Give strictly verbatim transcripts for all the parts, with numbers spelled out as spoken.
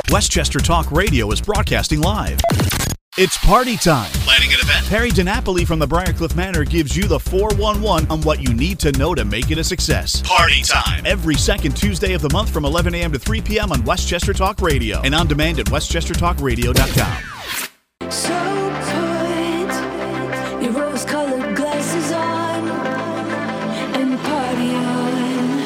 Westchester Talk Radio is broadcasting live. It's party time. Planning an event? Perry DiNapoli from the Briarcliff Manor gives you the four one one on what you need to know to make it a success. Party time. Every second Tuesday of the month from eleven a.m. to three p.m. on Westchester Talk Radio and on demand at westchester talk radio dot com. So put your rose-colored glasses on and party on.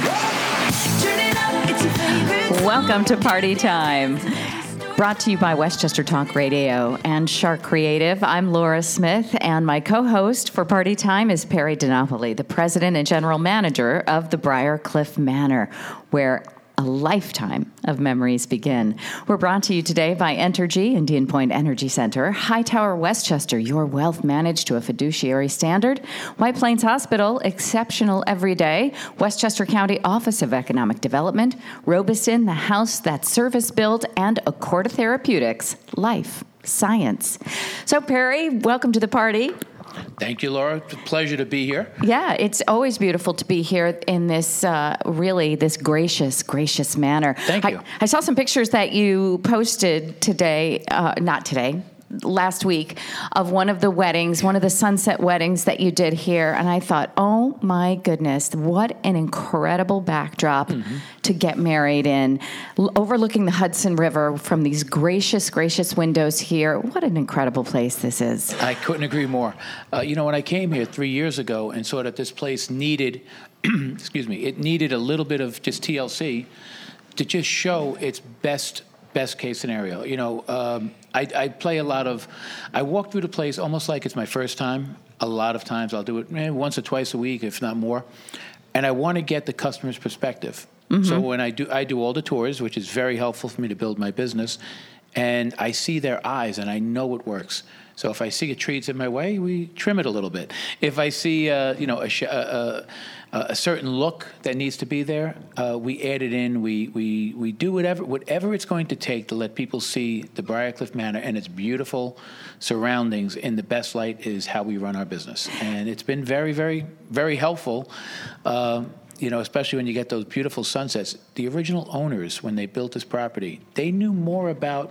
Turn it up, it's your favorite. Welcome to Party Time. Brought to you by Westchester Talk Radio and Shark Creative. I'm Laura Smith, and my co-host for Party Time is Perry DiNapoli, the president and general manager of the Briarcliff Manor, where a lifetime of memories begin. We're brought to you today by Entergy, Indian Point Energy Center, Hightower Westchester, your wealth managed to a fiduciary standard, White Plains Hospital, exceptional every day, Westchester County Office of Economic Development, Robeson, the house that service built, and Accorda Therapeutics, life, science. So Perry, welcome to the party. Thank you, Laura. It's a pleasure to be here. Yeah, it's always beautiful to be here in this, uh, really, this gracious, gracious manner. Thank I, you. I saw some pictures that you posted today, uh, not today, last week, of one of the weddings, one of the sunset weddings that you did here. And I thought, oh my goodness, what an incredible backdrop mm-hmm. to get married in, l- overlooking the Hudson River from these gracious, gracious windows here. What an incredible place this is. I couldn't agree more. Uh, you know, when I came here three years ago and saw that this place needed, excuse me, it needed a little bit of just T L C to just show its best best case scenario. You know, um, I, I play a lot of, I walk through the place almost like it's my first time. A lot of times I'll do it maybe once or twice a week, if not more. And I want to get the customer's perspective. Mm-hmm. So when I do, I do all the tours, which is very helpful for me to build my business. And I see their eyes and I know it works. So if I see a tree's in my way, we trim it a little bit. If I see, uh, you know, a, sh- a, a, a certain look that needs to be there, uh, we add it in. We we we do whatever whatever it's going to take to let people see the Briarcliff Manor and its beautiful surroundings in the best light is how we run our business. And it's been very, very, very helpful. Uh, you know, especially when you get those beautiful sunsets. The original owners, when they built this property, they knew more about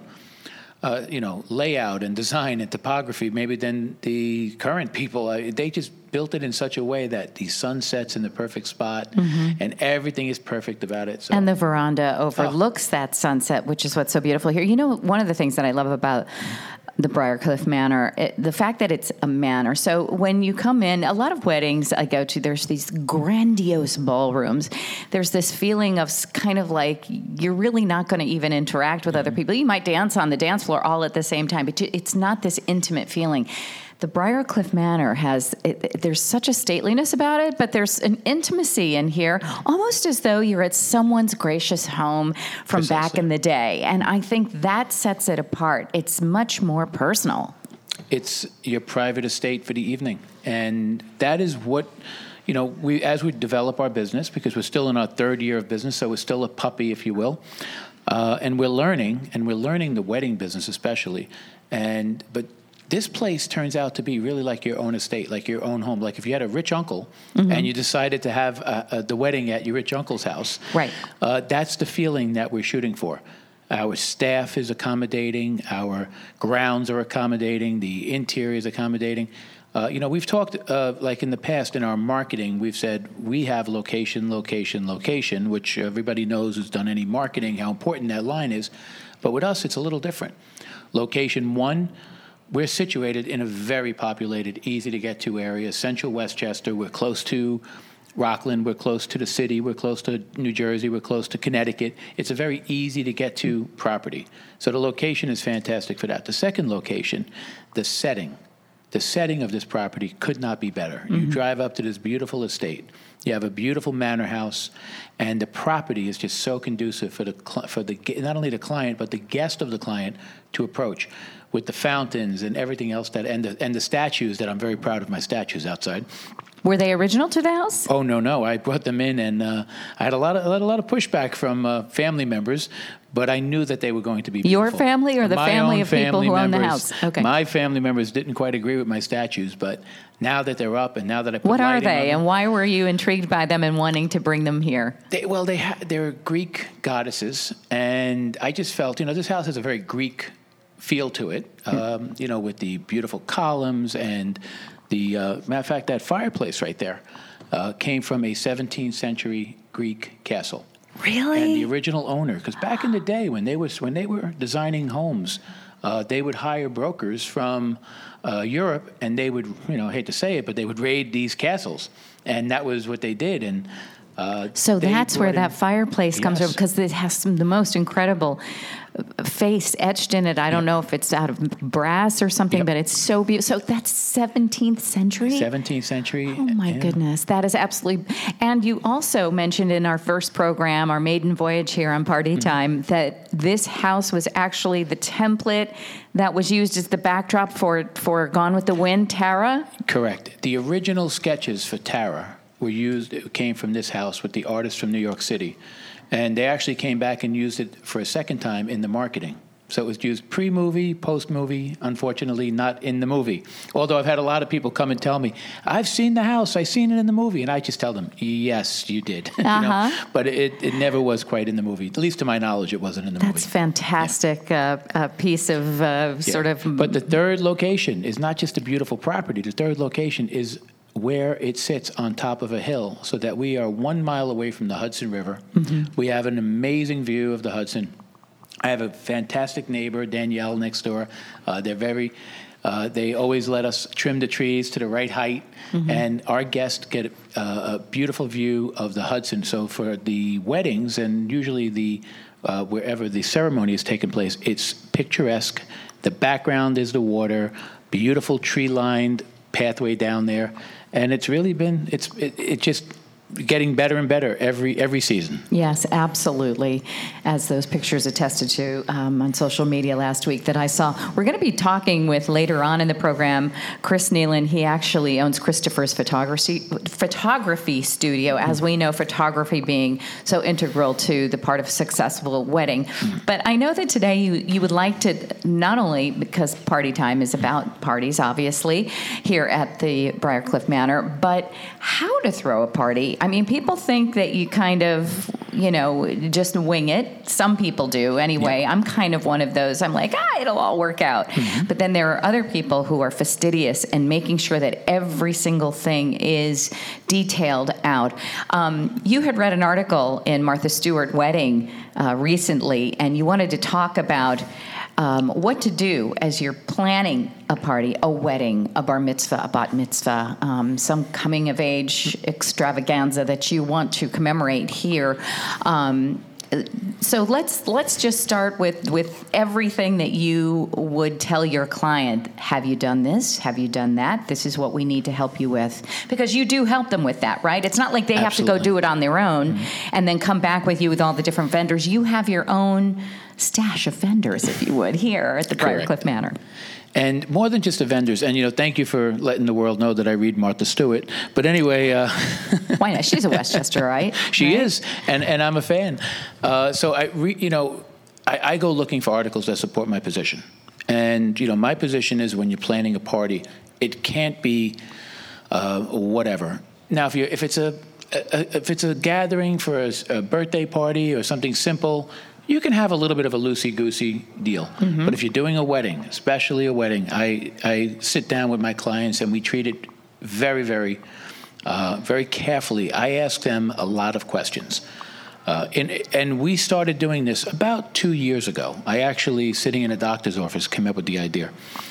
Uh, you know, layout and design and topography, maybe than the current people. Uh, they just built it in such a way that the sun sets in the perfect spot, mm-hmm. and everything is perfect about it. So. And the veranda overlooks oh. that sunset, which is what's so beautiful here. You know, one of the things that I love about the Briarcliff Manor, it, the fact that it's a manor. So when you come in, a lot of weddings I go to, there's these grandiose ballrooms. There's this feeling of kind of like you're really not going to even interact with mm-hmm. other people. You might dance on the dance floor all at the same time, but it's not this intimate feeling. The Briarcliff Manor has, it, there's such a stateliness about it, but there's an intimacy in here, almost as though you're at someone's gracious home from Precisely. Back in the day. And I think that sets it apart. It's much more personal. It's your private estate for the evening. And that is what, you know, we as we develop our business, because we're still in our third year of business, so we're still a puppy, if you will. Uh, and we're learning, and we're learning the wedding business especially. And, but this place turns out to be really like your own estate, like your own home. Like if you had a rich uncle mm-hmm. and you decided to have uh, uh, the wedding at your rich uncle's house, right? Uh, that's the feeling that we're shooting for. Our staff is accommodating. Our grounds are accommodating. The interior is accommodating. Uh, you know, we've talked, uh, like in the past in our marketing, we've said we have location, location, location, which everybody knows who's done any marketing, how important that line is. But with us, it's a little different. Location one, we're situated in a very populated, easy-to-get-to area, central Westchester. We're close to Rockland. We're close to the city. We're close to New Jersey. We're close to Connecticut. It's a very easy-to-get-to property. So the location is fantastic for that. The second location, the setting. The setting of this property could not be better. Mm-hmm. You drive up to this beautiful estate. You have a beautiful manor house, and the property is just so conducive for the for the not only the client but the guest of the client to approach, with the fountains and everything else that and the and the statues that I'm very proud of my statues outside. Were they original to the house? Oh no, no! I brought them in, and uh, I had a lot of I had a lot of pushback from uh, family members, but I knew that they were going to be beautiful. Your family or the My family own of people family who own the members- house? Okay. My family members didn't quite agree with my statues, but now that they're up, and now that I put What are lighting on they, them- and why were you intrigued by them and wanting to bring them here? They, well, they ha- they're Greek goddesses, and I just felt, you know, this house has a very Greek feel to it, um, you know, with the beautiful columns and the, uh, matter of fact, that fireplace right there uh, came from a seventeenth century Greek castle. Really? And the original owner, because back in the day when they was when they were designing homes, uh, they would hire brokers from uh, Europe, and they would, you know, I hate to say it, but they would raid these castles, and that was what they did. And uh, So they that's where brought in- that fireplace comes from, Yes. because it has some, the most incredible face etched in it. I don't know if it's out of brass or something, Yep. but it's so beautiful. So that's seventeenth century? seventeenth century. Oh, my and- goodness. That is absolutely. And you also mentioned in our first program, our maiden voyage here on Party Time, that this house was actually the template that was used as the backdrop for, for Gone with the Wind, Tara? Correct. The original sketches for Tara were used, it came from this house with the artist from New York City. And they actually came back and used it for a second time in the marketing. So it was used pre-movie, post-movie, unfortunately not in the movie. Although I've had a lot of people come and tell me, I've seen the house, I've seen it in the movie. And I just tell them, yes, you did. you know? Uh-huh. But it, it never was quite in the movie. At least to my knowledge, it wasn't in the That's movie. fantastic uh, uh, piece of uh, Yeah. sort of. But the third location is not just a beautiful property. The third location is where it sits on top of a hill, so that we are one mile away from the Hudson River. Mm-hmm. We have an amazing view of the Hudson. I have a fantastic neighbor, Danielle, next door. Uh, they're very, uh, they always let us trim the trees to the right height, Mm-hmm. and our guests get a, a beautiful view of the Hudson. So for the weddings, and usually the uh, wherever the ceremony is taking place, it's picturesque. The background is the water, beautiful tree-lined pathway down there, and it's really been it's it, it just getting better and better every every season. Yes, absolutely, as those pictures attested to um, on social media last week that I saw. We're going to be talking with, later on in the program, Chris Nealon. He actually owns Christopher's Photography photography studio, as we know, photography being so integral to the part of a successful wedding. Mm-hmm. But I know that today you, you would like to, not only because Party Time is about parties, obviously, here at the Briarcliff Manor, but how to throw a party. I mean, people think that you kind of, you know, just wing it. Some people do anyway. Yeah. I'm kind of one of those. I'm like, ah, it'll all work out. Mm-hmm. But then there are other people who are fastidious and making sure that every single thing is detailed out. Um, you had read an article in Martha Stewart Wedding uh, recently, and you wanted to talk about Um, what to do as you're planning a party, a wedding, a bar mitzvah, a bat mitzvah, um, some coming of age extravaganza that you want to commemorate here. Um, so let's let's just start with, with everything that you would tell your client. Have you done this? Have you done that? This is what we need to help you with. Because you do help them with that, right? It's not like they have Absolutely. to go do it on their own mm-hmm. and then come back with you with all the different vendors. You have your own stash of vendors, if you would, here at the Briarcliff Manor. And more than just the vendors, and, you know, thank you for letting the world know that I read Martha Stewart. But anyway... Uh, Why not? She's a Westchester, right? She right? is, and, and I'm a fan. Uh, so, I, re, you know, I, I go looking for articles that support my position. And, you know, my position is when you're planning a party, it can't be uh, whatever. Now, if, you if, it's a, a, if it's a gathering for a, a birthday party or something simple... You can have a little bit of a loosey-goosey deal. Mm-hmm. But if you're doing a wedding, especially a wedding, I, I sit down with my clients and we treat it very, very, uh, very carefully. I ask them a lot of questions. Uh, and, and we started doing this about two years ago. I actually, sitting in a doctor's office, came up with the idea.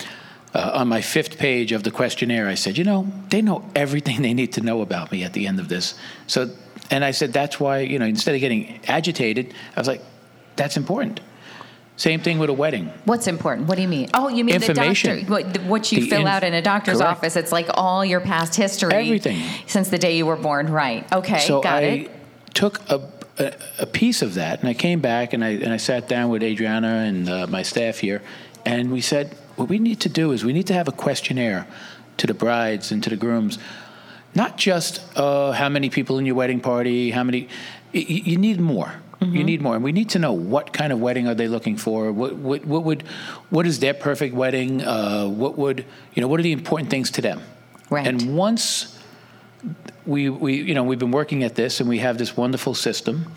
Uh, on my fifth page of the questionnaire, I said, you know, they know everything they need to know about me at the end of this. So, and I said, that's why, you know, instead of getting agitated, I was like, that's important. Same thing with a wedding. What's important? What do you mean? Oh, you mean Information. the doctor? What, what you The fill inf- out in a doctor's Correct. office? It's like all your past history, Everything. since the day you were born. Right? Okay, so got I it. took a, a, a piece of that, and I came back and I and I sat down with Adriana and uh, my staff here, and we said, what we need to do is we need to have a questionnaire to the brides and to the grooms. not just uh, how many people in your wedding party, how many, you, you need more. Mm-hmm. You need more, and we need to know what kind of wedding are they looking for. What what, what would what is their perfect wedding? Uh, what would you know? What are the important things to them? Right. And once we we you know we've been working at this, and we have this wonderful system.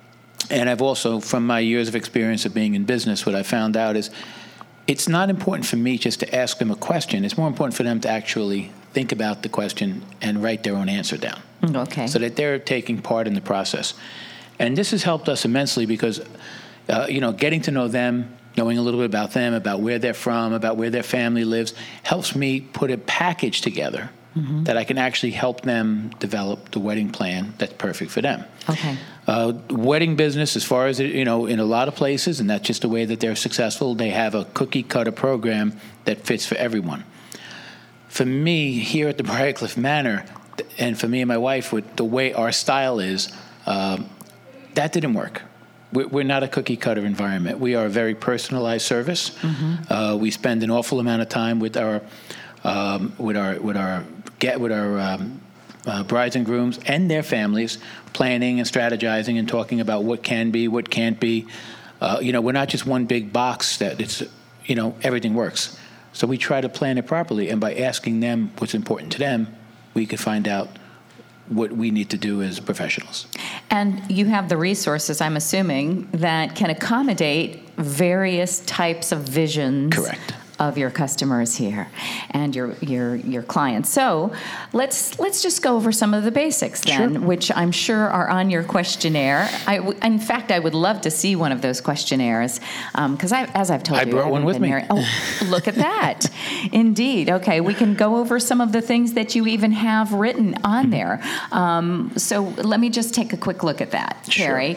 And I've also, from my years of experience of being in business, what I found out is it's not important for me just to ask them a question. It's more important for them to actually think about the question and write their own answer down. Okay. So that they're taking part in the process. And this has helped us immensely because, uh, you know, getting to know them, knowing a little bit about them, about where they're from, about where their family lives, helps me put a package together mm-hmm. that I can actually help them develop the wedding plan that's perfect for them. Okay. Uh, wedding business, as far as, you know, in a lot of places, and that's just the way that they're successful, they have a cookie-cutter program that fits for everyone. For me, here at the Briarcliff Manor, and for me and my wife, with the way our style is, um, that didn't work. We're not a cookie-cutter environment. We are a very personalized service. Mm-hmm. Uh, we spend an awful amount of time with our um, with our with our get with our um, uh, brides and grooms and their families, planning and strategizing and talking about what can be, what can't be. Uh, you know, we're not just one big box that it's you know everything works. So we try to plan it properly, and by asking them what's important to them, we could find out what we need to do as professionals. And you have the resources, I'm assuming, that can accommodate various types of visions. Correct. Of your customers here and your your your clients. So let's let's just go over some of the basics then, sure. which I'm sure are on your questionnaire. I w- in fact, I would love to see one of those questionnaires because um, I, as I've told I you, brought I've one with me. Married. Oh, look at that! Indeed. Okay, we can go over some of the things that you even have written on there. Um, so let me just take a quick look at that, Sure. Terry.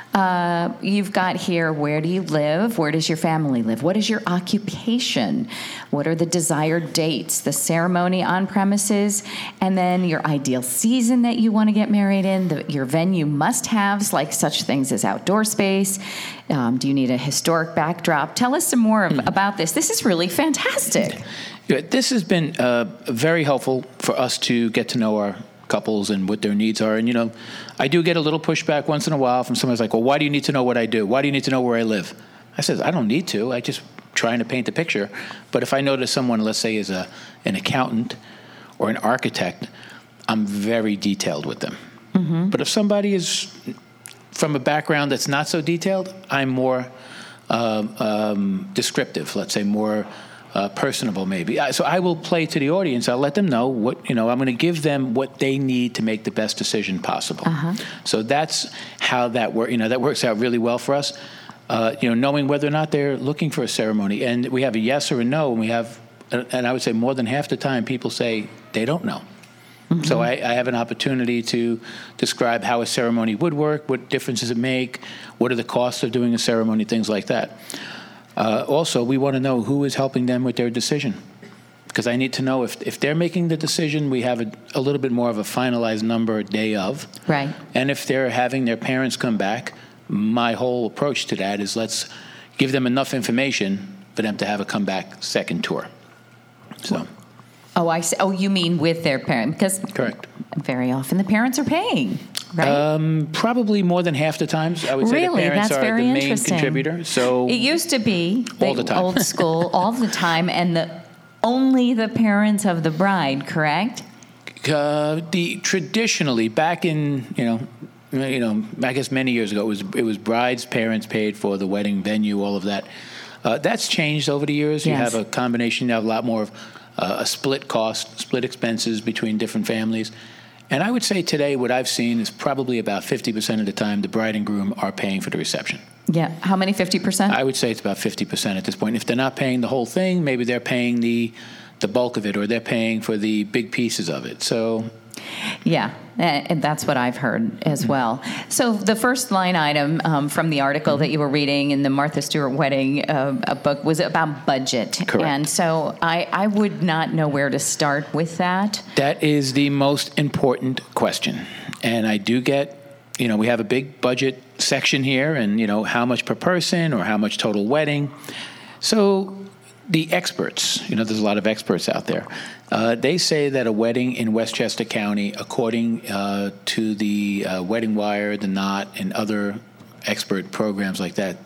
Uh, you've got here, where do you live? Where does your family live? What is your occupation? What are the desired dates? The ceremony on premises, and then your ideal season that you want to get married in, the, your venue must-haves, like such things as outdoor space. Um, do you need a historic backdrop? Tell us some more mm. about this. This is really fantastic. Yeah, this has been uh, very helpful for us to get to know our couples and what their needs are. And, you know, I do get a little pushback once in a while from someone's like, well, why do you need to know what I do? Why do you need to know where I live? I said, I don't need to. I just trying to paint the picture. But if I notice someone, let's say, is a an accountant or an architect, I'm very detailed with them. Mm-hmm. But if somebody is from a background that's not so detailed, I'm more um, um, descriptive, let's say more Uh, personable, maybe. So I will play to the audience. I'll let them know what, you know, I'm going to give them what they need to make the best decision possible. Uh-huh. So that's how that works. You know, that works out really well for us. Uh, you know, knowing whether or not they're looking for a ceremony. And we have a yes or a no, and we have, and I would say more than half the time people say they don't know. Mm-hmm. So I, I have an opportunity to describe how a ceremony would work, what difference does it make, what are the costs of doing a ceremony, things like that. Uh, also, we want to know who is helping them with their decision, because I need to know if if they're making the decision, we have a, a little bit more of a finalized number day of. Right. And if they're having their parents come back, my whole approach to that is let's give them enough information for them to have a comeback second tour. So. Oh, I see. Oh, you mean with their parent? Because correct. Very often the parents are paying, right? Um, probably more than half the times. I would say really? the parents That's are very the main interesting. contributor. So it used to be all the time. old school, all the time, and the only the parents of the bride, correct? Uh, the traditionally back in you know. You know, I guess many years ago, it was it was bride's parents paid for the wedding venue, all of that. Uh, that's changed over the years. Yes. You have a combination. You have a lot more of uh, a split cost, split expenses between different families. And I would say today what I've seen is probably about fifty percent of the time the bride and groom are paying for the reception. Yeah. How many, fifty percent? I would say it's about fifty percent at this point. If they're not paying the whole thing, maybe they're paying the the bulk of it, or they're paying for the big pieces of it. So... Yeah, and that's what I've heard as well. So the first line item um, from the article mm-hmm. that you were reading in the Martha Stewart Wedding uh, book was about budget. Correct. And so I, I would not know where to start with that. That is the most important question. And I do get, you know, we have a big budget section here and, you know, how much per person or how much total wedding. So the experts, you know, there's a lot of experts out there. Uh, they say that a wedding in Westchester County, according uh, to the uh, Wedding Wire, The Knot, and other expert programs like that,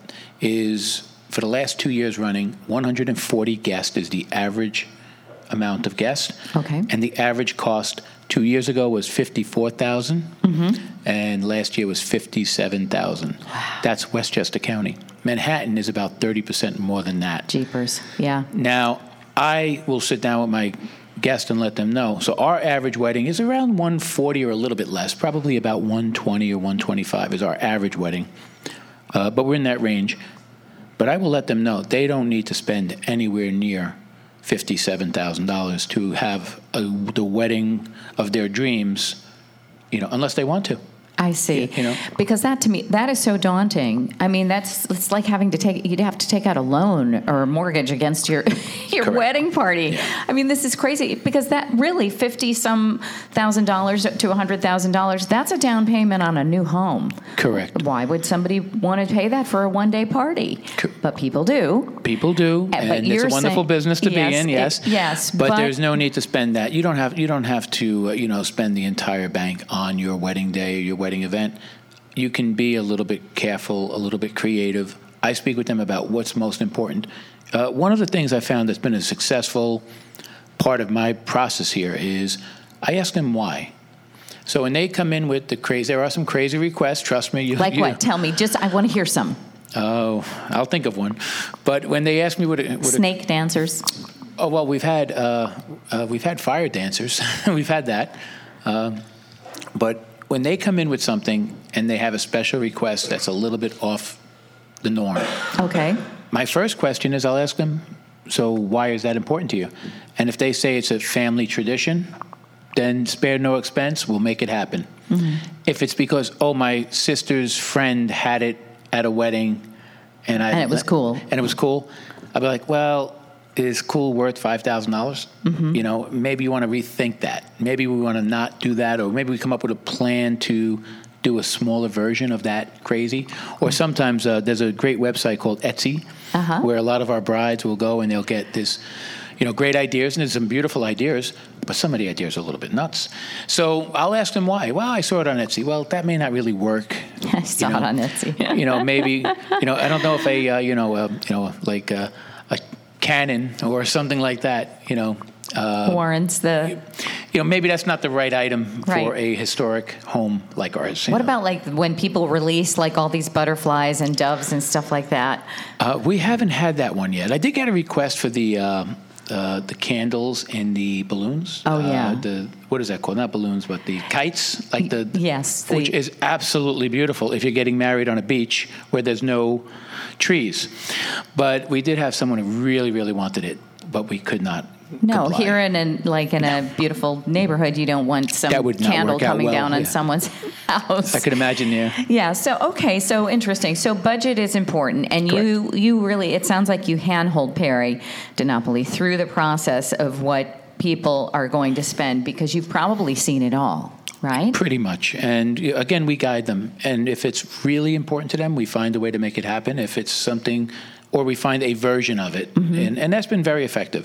is for the last two years running, one hundred forty guests is the average amount of guests. Okay. And the average cost two years ago was fifty-four thousand dollars, mm-hmm. and last year was fifty-seven thousand dollars. Wow. That's Westchester County. Manhattan is about thirty percent more than that. Jeepers, yeah. Now, I will sit down with my guest and let them know. So our average wedding is around one forty or a little bit less, probably about one twenty or one twenty-five is our average wedding. Uh, but we're in that range. But I will let them know they don't need to spend anywhere near fifty-seven thousand dollars to have a, the wedding of their dreams, you know, unless they want to. I see. You know? Because that to me, that is so daunting. I mean, that's it's like having to take, you'd have to take out a loan or a mortgage against your your Correct. wedding party. Yeah. I mean, this is crazy because that really fifty some thousand dollars to one hundred thousand dollars, that's a down payment on a new home. Correct. Why would somebody want to pay that for a one day party? Co- But people do. People do, But and it's you're a wonderful saying- business to yes, be in. it- Yes, yes, but, but- there's no need to spend that. You don't have. You don't have to. Uh, you know, spend the entire bank on your wedding day or your wedding event. You can be a little bit careful, a little bit creative. I speak with them about what's most important. Uh, one of the things I found that's been a successful part of my process here is I ask them why. So when they come in with the crazy, there are some crazy requests. Trust me. You, Like you, what? Tell me. Just, I want to hear some. Oh, I'll think of one. But when they ask me what, it, what Snake dancers. Oh well, we've had uh, uh, we've had fire dancers. We've had that, um, but when they come in with something and they have a special request that's a little bit off the norm, Okay. my first question is I'll ask them, so why is that important to you? And if they say it's a family tradition, then spare no expense, we'll make it happen. Mm-hmm. If it's because, oh, my sister's friend had it at a wedding, and I And it was cool. and it was cool, I'll be like, well, is cool worth five thousand dollars? Mm-hmm. You know, maybe you want to rethink that. Maybe we want to not do that, or maybe we come up with a plan to do a smaller version of that crazy. Or sometimes uh, there's a great website called Etsy, Uh-huh. where a lot of our brides will go and they'll get this, you know, great ideas, and there's some beautiful ideas, but some of the ideas are a little bit nuts. So I'll ask them why. Well, I saw it on Etsy. Well, that may not really work. I saw you know, it on Etsy. you know, maybe, you know, I don't know if a, uh, you know, uh, you know, like uh, a Canon or something like that, you know. Uh, Warrants the... you know, maybe that's not the right item Right. for a historic home like ours. you What know. about like when people release like all these butterflies and doves and stuff like that? Uh, we haven't had that one yet. I did get a request for the uh, uh, the candles and the balloons. Oh, yeah. Uh, the what is that called? Not balloons, but the kites, like the Yes, the- which is absolutely beautiful if you're getting married on a beach where there's no trees. But we did have someone who really, really wanted it, but we could not. No, comply. here in an, like in a beautiful neighborhood, you don't want some That would not candle work out coming well, down on yeah. someone's house. I could imagine, yeah. Yeah. So okay. So interesting. So budget is important, and you you really it sounds like you handhold Perry DiNapoli through the process of what people are going to spend because you've probably seen it all, right? Pretty much. And you know, again, we guide them. And if it's really important to them, we find a way to make it happen. If it's something, or we find a version of it, mm-hmm. and, and that's been very effective.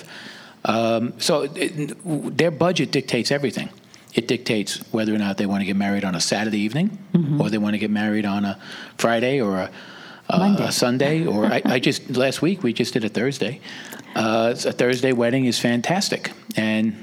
Um, so it, their budget dictates everything. It dictates whether or not they want to get married on a Saturday evening, mm-hmm. or they want to get married on a Friday or a, a, a Sunday. Or I, I just last week we just did a Thursday. Uh, a Thursday wedding is fantastic, and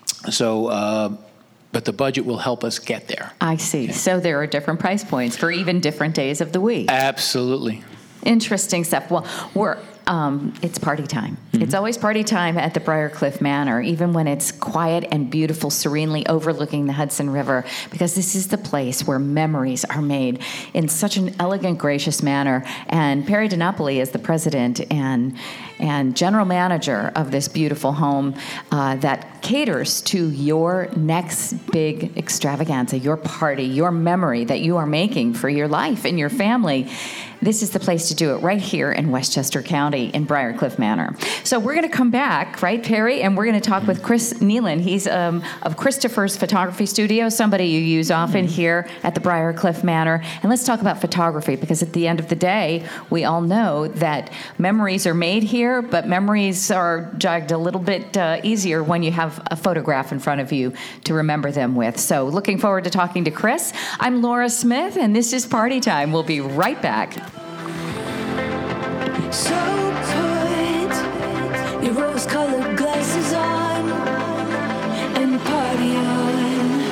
so. Uh, but the budget will help us get there. I see. Yeah. So there are different price points for even different days of the week. Absolutely. Interesting stuff. Well, we're um, it's party time. Mm-hmm. It's always party time at the Briarcliff Manor, even when it's quiet and beautiful, serenely overlooking the Hudson River, because this is the place where memories are made in such an elegant, gracious manner. And Perry DiNapoli is the president and and general manager of this beautiful home uh, that caters to your next big extravaganza, your party, your memory that you are making for your life and your family. This is the place to do it, right here in Westchester County. party in Briarcliff Manor. So we're going to come back, right, Perry? And we're going to talk with Chris Nealon. He's um, of Christopher's Photography Studio, somebody you use often here at the Briarcliff Manor. And let's talk about photography, because at the end of the day, we all know that memories are made here, but memories are jogged a little bit uh, easier when you have a photograph in front of you to remember them with. So looking forward to talking to Chris. I'm Laura Smith, and this is Party Time. We'll be right back. So put your rose-colored glasses on and party on.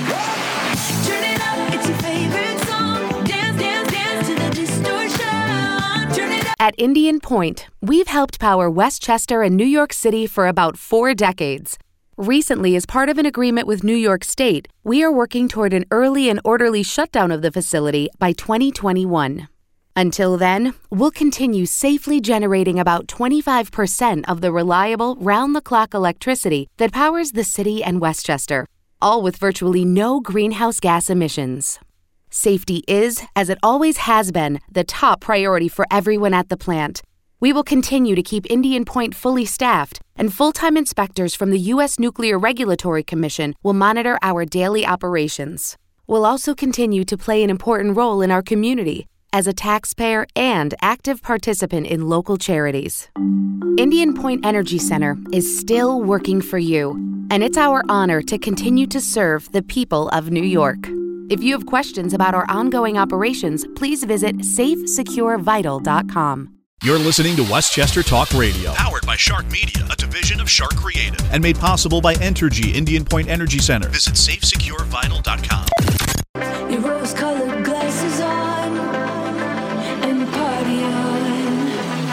Turn it up, it's your favorite song. Dance, dance, dance to the distortion. Turn it up. At Indian Point, we've helped power Westchester and New York City for about four decades. Recently, as part of an agreement with New York State, we are working toward an early and orderly shutdown of the facility by twenty twenty-one. Until then, we'll continue safely generating about twenty-five percent of the reliable, round-the-clock electricity that powers the city and Westchester, all with virtually no greenhouse gas emissions. Safety is, as it always has been, the top priority for everyone at the plant. We will continue to keep Indian Point fully staffed, and full-time inspectors from the U S Nuclear Regulatory Commission will monitor our daily operations. We'll also continue to play an important role in our community as a taxpayer and active participant in local charities. Indian Point Energy Center is still working for you, and it's our honor to continue to serve the people of New York. If you have questions about our ongoing operations, please visit safe secure vital dot com. You're listening to Westchester Talk Radio, powered by Shark Media, a division of Shark Creative, and made possible by Entergy Indian Point Energy Center. Visit safe secure vital dot com. Your rose-colored glasses on and party on.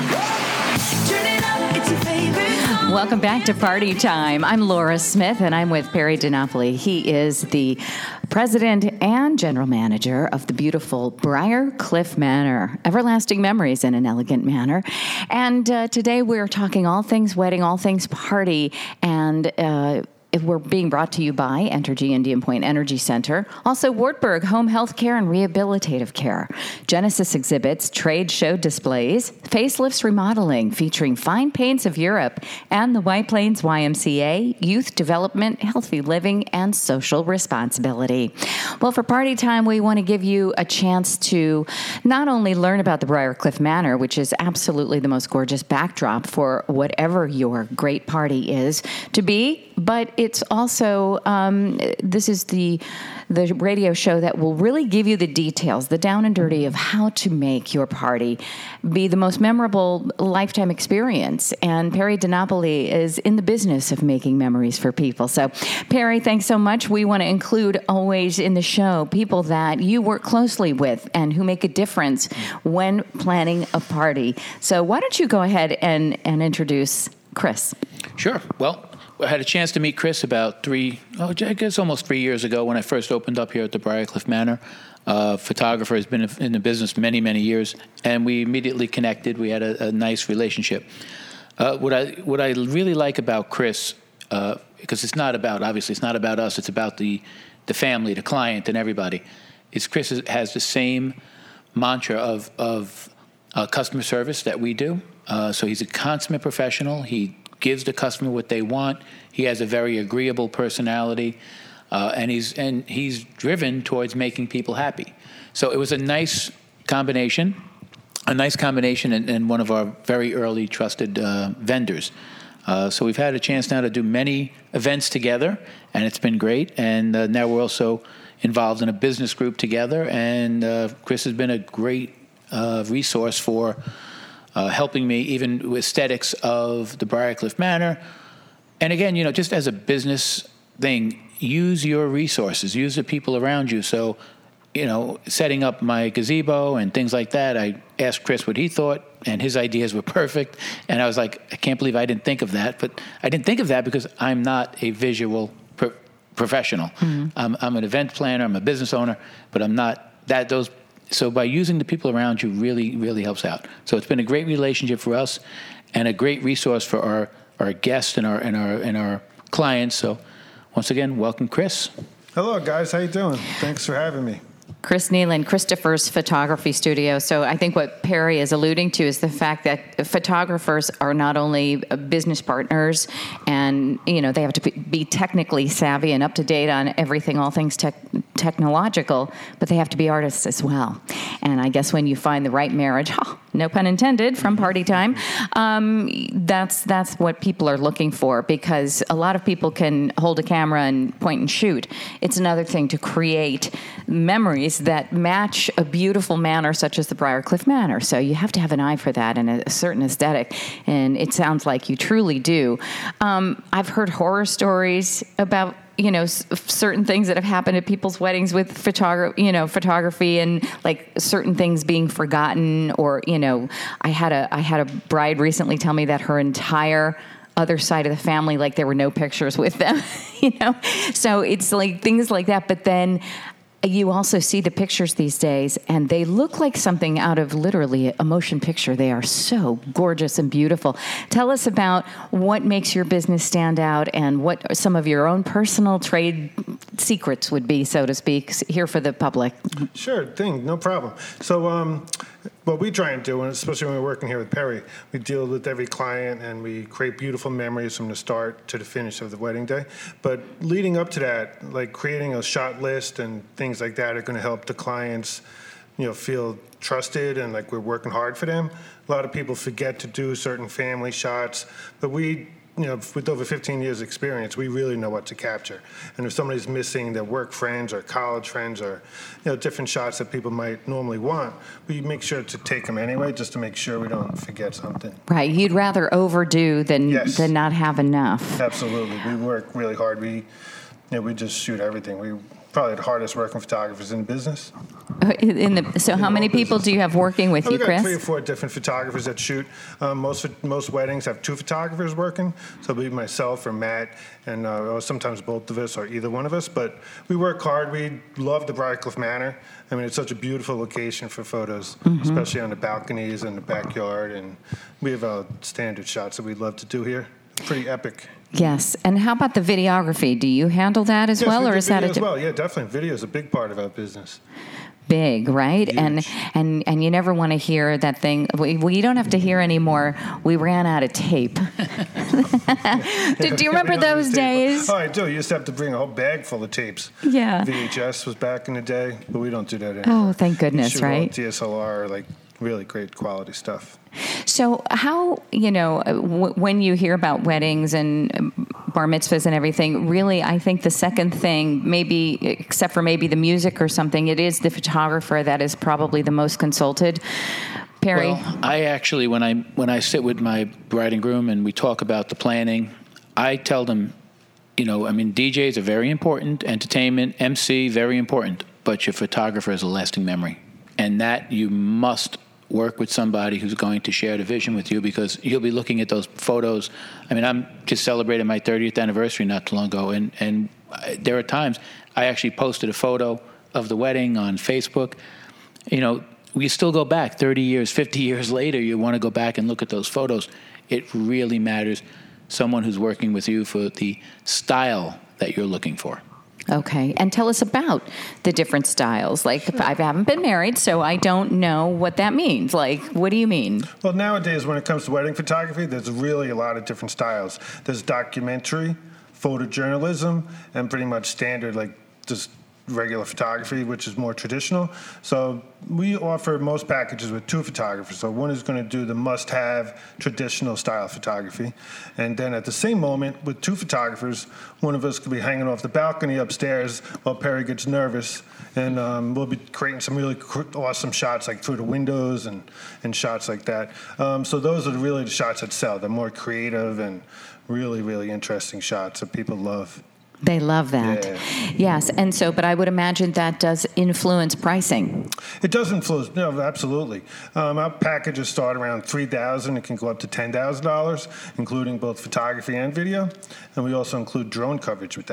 Turn it up, it's your favorite song. Welcome back to Party Time. I'm Laura Smith, and I'm with Perry DiNapoli. He is the president and general manager of the beautiful Briarcliff Manor. Everlasting memories in an elegant manner. And uh, today we're talking all things wedding, all things party, and uh, we're being brought to you by Entergy Indian Point Energy Center. Also, Wartburg Home Health Care and Rehabilitative Care. Genesis Exhibits, trade show displays, facelifts remodeling featuring fine paints of Europe, and the White Plains Y M C A, youth development, healthy living, and social responsibility. Well, for Party Time, we want to give you a chance to not only learn about the Briarcliff Manor, which is absolutely the most gorgeous backdrop for whatever your great party is to be, but it's also, um, this is the the radio show that will really give you the details, the down and dirty of how to make your party be the most memorable lifetime experience. And Perry DiNapoli is in the business of making memories for people. So, Perry, thanks so much. We want to include always in the show people that you work closely with and who make a difference when planning a party. So why don't you go ahead and, and introduce Chris? Sure. Well, I had a chance to meet Chris about three, oh, I guess almost three years ago when I first opened up here at the Briarcliff Manor. Uh, photographer has been in the business many, many years, and we immediately connected. We had a, a nice relationship. Uh, what I what I really like about Chris, uh, because it's not about, obviously, it's not about us. It's about the the family, the client, and everybody. Is Chris has the same mantra of of uh, customer service that we do. Uh, so he's a consummate professional. He gives the customer what they want. He has a very agreeable personality, uh, and he's and he's driven towards making people happy. So it was a nice combination, a nice combination, and, and one of our very early trusted uh, vendors. Uh, so we've had a chance now to do many events together, and it's been great. And uh, now we're also involved in a business group together, and uh, Chris has been a great uh, resource for Uh, helping me even with aesthetics of the Briarcliff Manor. And again, you know, just as a business thing, use your resources, use the people around you. So, you know, setting up my gazebo and things like that, I asked Chris what he thought, and his ideas were perfect. And I was like, I can't believe I didn't think of that. But I didn't think of that because I'm not a visual pro- professional. Mm-hmm. I'm, I'm an event planner, I'm a business owner, but I'm not that, those So by using the people around you really, really helps out. So it's been a great relationship for us and a great resource for our, our guests and our and our and our clients. So once again, welcome, Chris. Hello, guys. How you doing? Thanks for having me. Chris Nealon, Christopher's photography studio. So I think what Perry is alluding to is the fact that photographers are not only business partners and, you know, they have to be technically savvy and up to date on everything, all things tech, technological, but they have to be artists as well. And I guess when you find the right marriage, oh, no pun intended, from Party Time, um, that's that's what people are looking for, because a lot of people can hold a camera and point and shoot. It's another thing to create memories that match a beautiful manor such as the Briarcliff Manor. So you have to have an eye for that and a certain aesthetic, and it sounds like you truly do. Um, I've heard horror stories about, you know, s- certain things that have happened at people's weddings with photography, you know, photography and like certain things being forgotten, or, you know, I had a I had a bride recently tell me that her entire other side of the family, like there were no pictures with them, you know. So it's like things like that. But then you also see the pictures these days, and they look like something out of literally a motion picture. They are so gorgeous and beautiful. Tell us about what makes your business stand out and what some of your own personal trade secrets would be, so to speak, here for the public. Sure thing, no problem. So um, what we try and do, and especially when we're working here with Perry, we deal with every client and we create beautiful memories from the start to the finish of the wedding day. But leading up to that, like creating a shot list and things like that are going to help the clients, you know, feel trusted and like we're working hard for them. A lot of people forget to do certain family shots, but we, you know, with over fifteen years experience, we really know what to capture. And if somebody's missing their work friends or college friends or, you know, different shots that people might normally want, we make sure to take them anyway, just to make sure we don't forget something. Right. You'd rather overdo than Yes. than not have enough. Absolutely. We work really hard. We, you know, we just shoot everything. We probably the hardest working photographers in the business. Uh, In the, so In how the many whole people business. do you have working with Oh, you, we got Chris? three or four different photographers that shoot. Um, most most weddings have two photographers working, so it'll be myself or Matt, and uh, or sometimes both of us or either one of us. But we work hard. We love the Briarcliff Manor. I mean, it's such a beautiful location for photos, Mm-hmm. especially on the balconies and the backyard. And we have uh, standard shots that we'd love to do here. Pretty epic. Yes. And how about the videography? Do you handle that as Yes, well, we or do is that video a as di- well? Yeah, definitely. Video is a big part of our business. big, right? And and and you never want to hear that thing. We, we don't have to hear anymore. We ran out of tape. do, do you remember We don't those use tape. days? Oh, I do. You used to have to bring a whole bag full of tapes. Yeah. V H S was back in the day, but we don't do that anymore. Oh, thank goodness, We shoot all right? D S L R, like really great quality stuff. So how, you know, w- when you hear about weddings and um, bar mitzvahs and everything, really, I think the second thing, maybe, except for maybe the music or something, it is the photographer that is probably the most consulted. Perry? Well, I actually, when I when I sit with my bride and groom and we talk about the planning, I tell them, you know, I mean, D Js are very important, entertainment, M C, very important, but your photographer is a lasting memory. And that you must work with somebody who's going to share the vision with you, because you'll be looking at those photos. I mean, I'm just celebrating my thirtieth anniversary not too long ago, and, and I, there are times I actually posted a photo of the wedding on Facebook. You know, we still go back thirty years, fifty years later, you want to go back and look at those photos. It really matters, someone who's working with you for the style that you're looking for. Okay. And tell us about the different styles. Like, I haven't been married, so I don't know what that means. Like, what do you mean? Well, nowadays, when it comes to wedding photography, there's really a lot of different styles. There's documentary, photojournalism, and pretty much standard, like just regular photography, which is more traditional. So we offer most packages with two photographers. So one is going to do the must-have traditional style photography, and then at the same moment, with two photographers, one of us could be hanging off the balcony upstairs while Perry gets nervous, and um, we'll be creating some really awesome shots, like through the windows and, and shots like that. Um, so those are really the shots that sell. They're more creative and really, really interesting shots that people love. They love that. Yeah. Yes. And so, but I would imagine that does influence pricing. It does influence, no, absolutely. Um, our packages start around three thousand dollars. It can go up to ten thousand dollars, including both photography and video. And we also include drone coverage with that.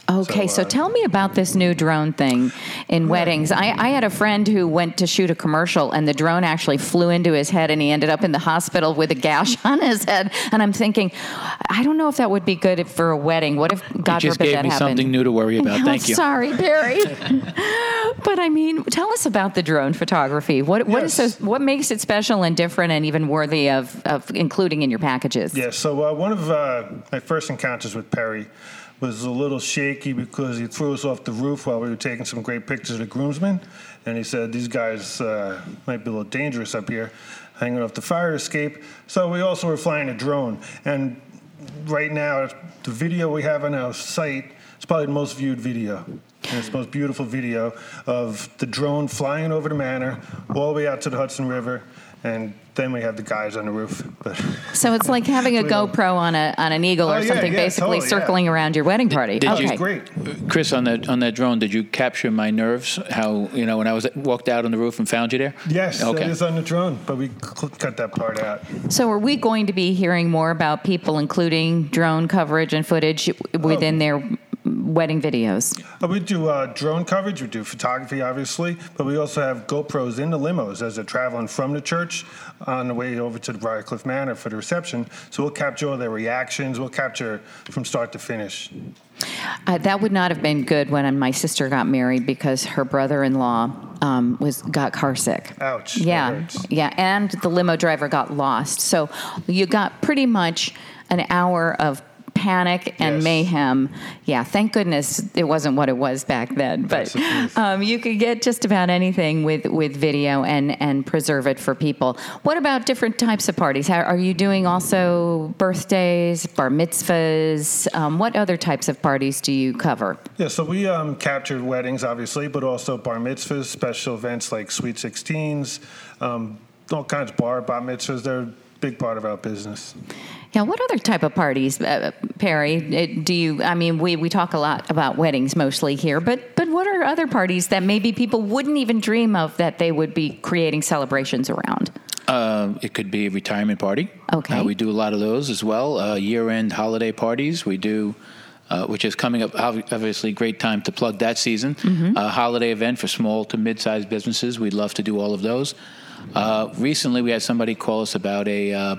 Okay, so, uh, tell me about this new drone thing in weddings. I, I had a friend who went to shoot a commercial, and the drone actually flew into his head, and he ended up in the hospital with a gash on his head. And I'm thinking, I don't know if that would be good for a wedding. What if, God you just forbid, gave that me happened? something new to worry about. I'm Thank you. Sorry, Barry. But I mean, tell us about the drone photography. What what is Yes. so, what makes it special and different, and even worthy of, of including in your packages? Yeah, so uh, one of uh, my first encounters with Perry was a little shaky because he threw us off the roof while we were taking some great pictures of the groomsmen. And he said, these guys uh, might be a little dangerous up here, hanging off the fire escape. So we also were flying a drone. And right now, the video we have on our site is probably the most viewed video. And it's the most beautiful video of the drone flying over the manor, all the way out to the Hudson River. And then we have the guys on the roof. But So it's like having a We don't- GoPro on a on an eagle Oh, or yeah, something, yeah, basically totally, yeah. circling around your wedding party. Did you- okay. it's great. Chris, on that on that drone, did you capture my nerves? How, you know, when I was walked out on the roof and found you there? Yes, Okay. that is on the drone, but we cl- cut that part out. So are we going to be hearing more about people including drone coverage and footage within their wedding videos? Uh, we do uh, drone coverage, we do photography, obviously, but we also have GoPros in the limos as they're traveling from the church on the way over to the Briarcliff Manor for the reception. So we'll capture all their reactions. We'll capture from start to finish. Uh, that would not have been good when my sister got married because her brother-in-law um, was got car sick. Ouch. that Yeah, hurts. yeah, and the limo driver got lost. So you got pretty much an hour of panic and Yes. mayhem. Yeah, thank goodness it wasn't what it was back then. But um, you could get just about anything with, with video and, and preserve it for people. What about different types of parties? How, are you doing also birthdays, bar mitzvahs? Um, what other types of parties do you cover? Yeah, so we um, captured weddings, obviously, but also bar mitzvahs, special events like Sweet sixteens, um, all kinds of bar, bat mitzvahs. They're a big part of our business. Yeah, what other type of parties, uh, Perry? uh, Do you? I mean, we, we talk a lot about weddings mostly here, but but what are other parties that maybe people wouldn't even dream of that they would be creating celebrations around? Uh, it could be a retirement party. Okay. Uh, we do a lot of those as well. Uh, year-end holiday parties. We do, uh, which is coming up. ob- Obviously, great time to plug that season. Mm-hmm. A holiday event for small to mid-sized businesses. We'd love to do all of those. Uh, recently, we had somebody call us about a. Uh,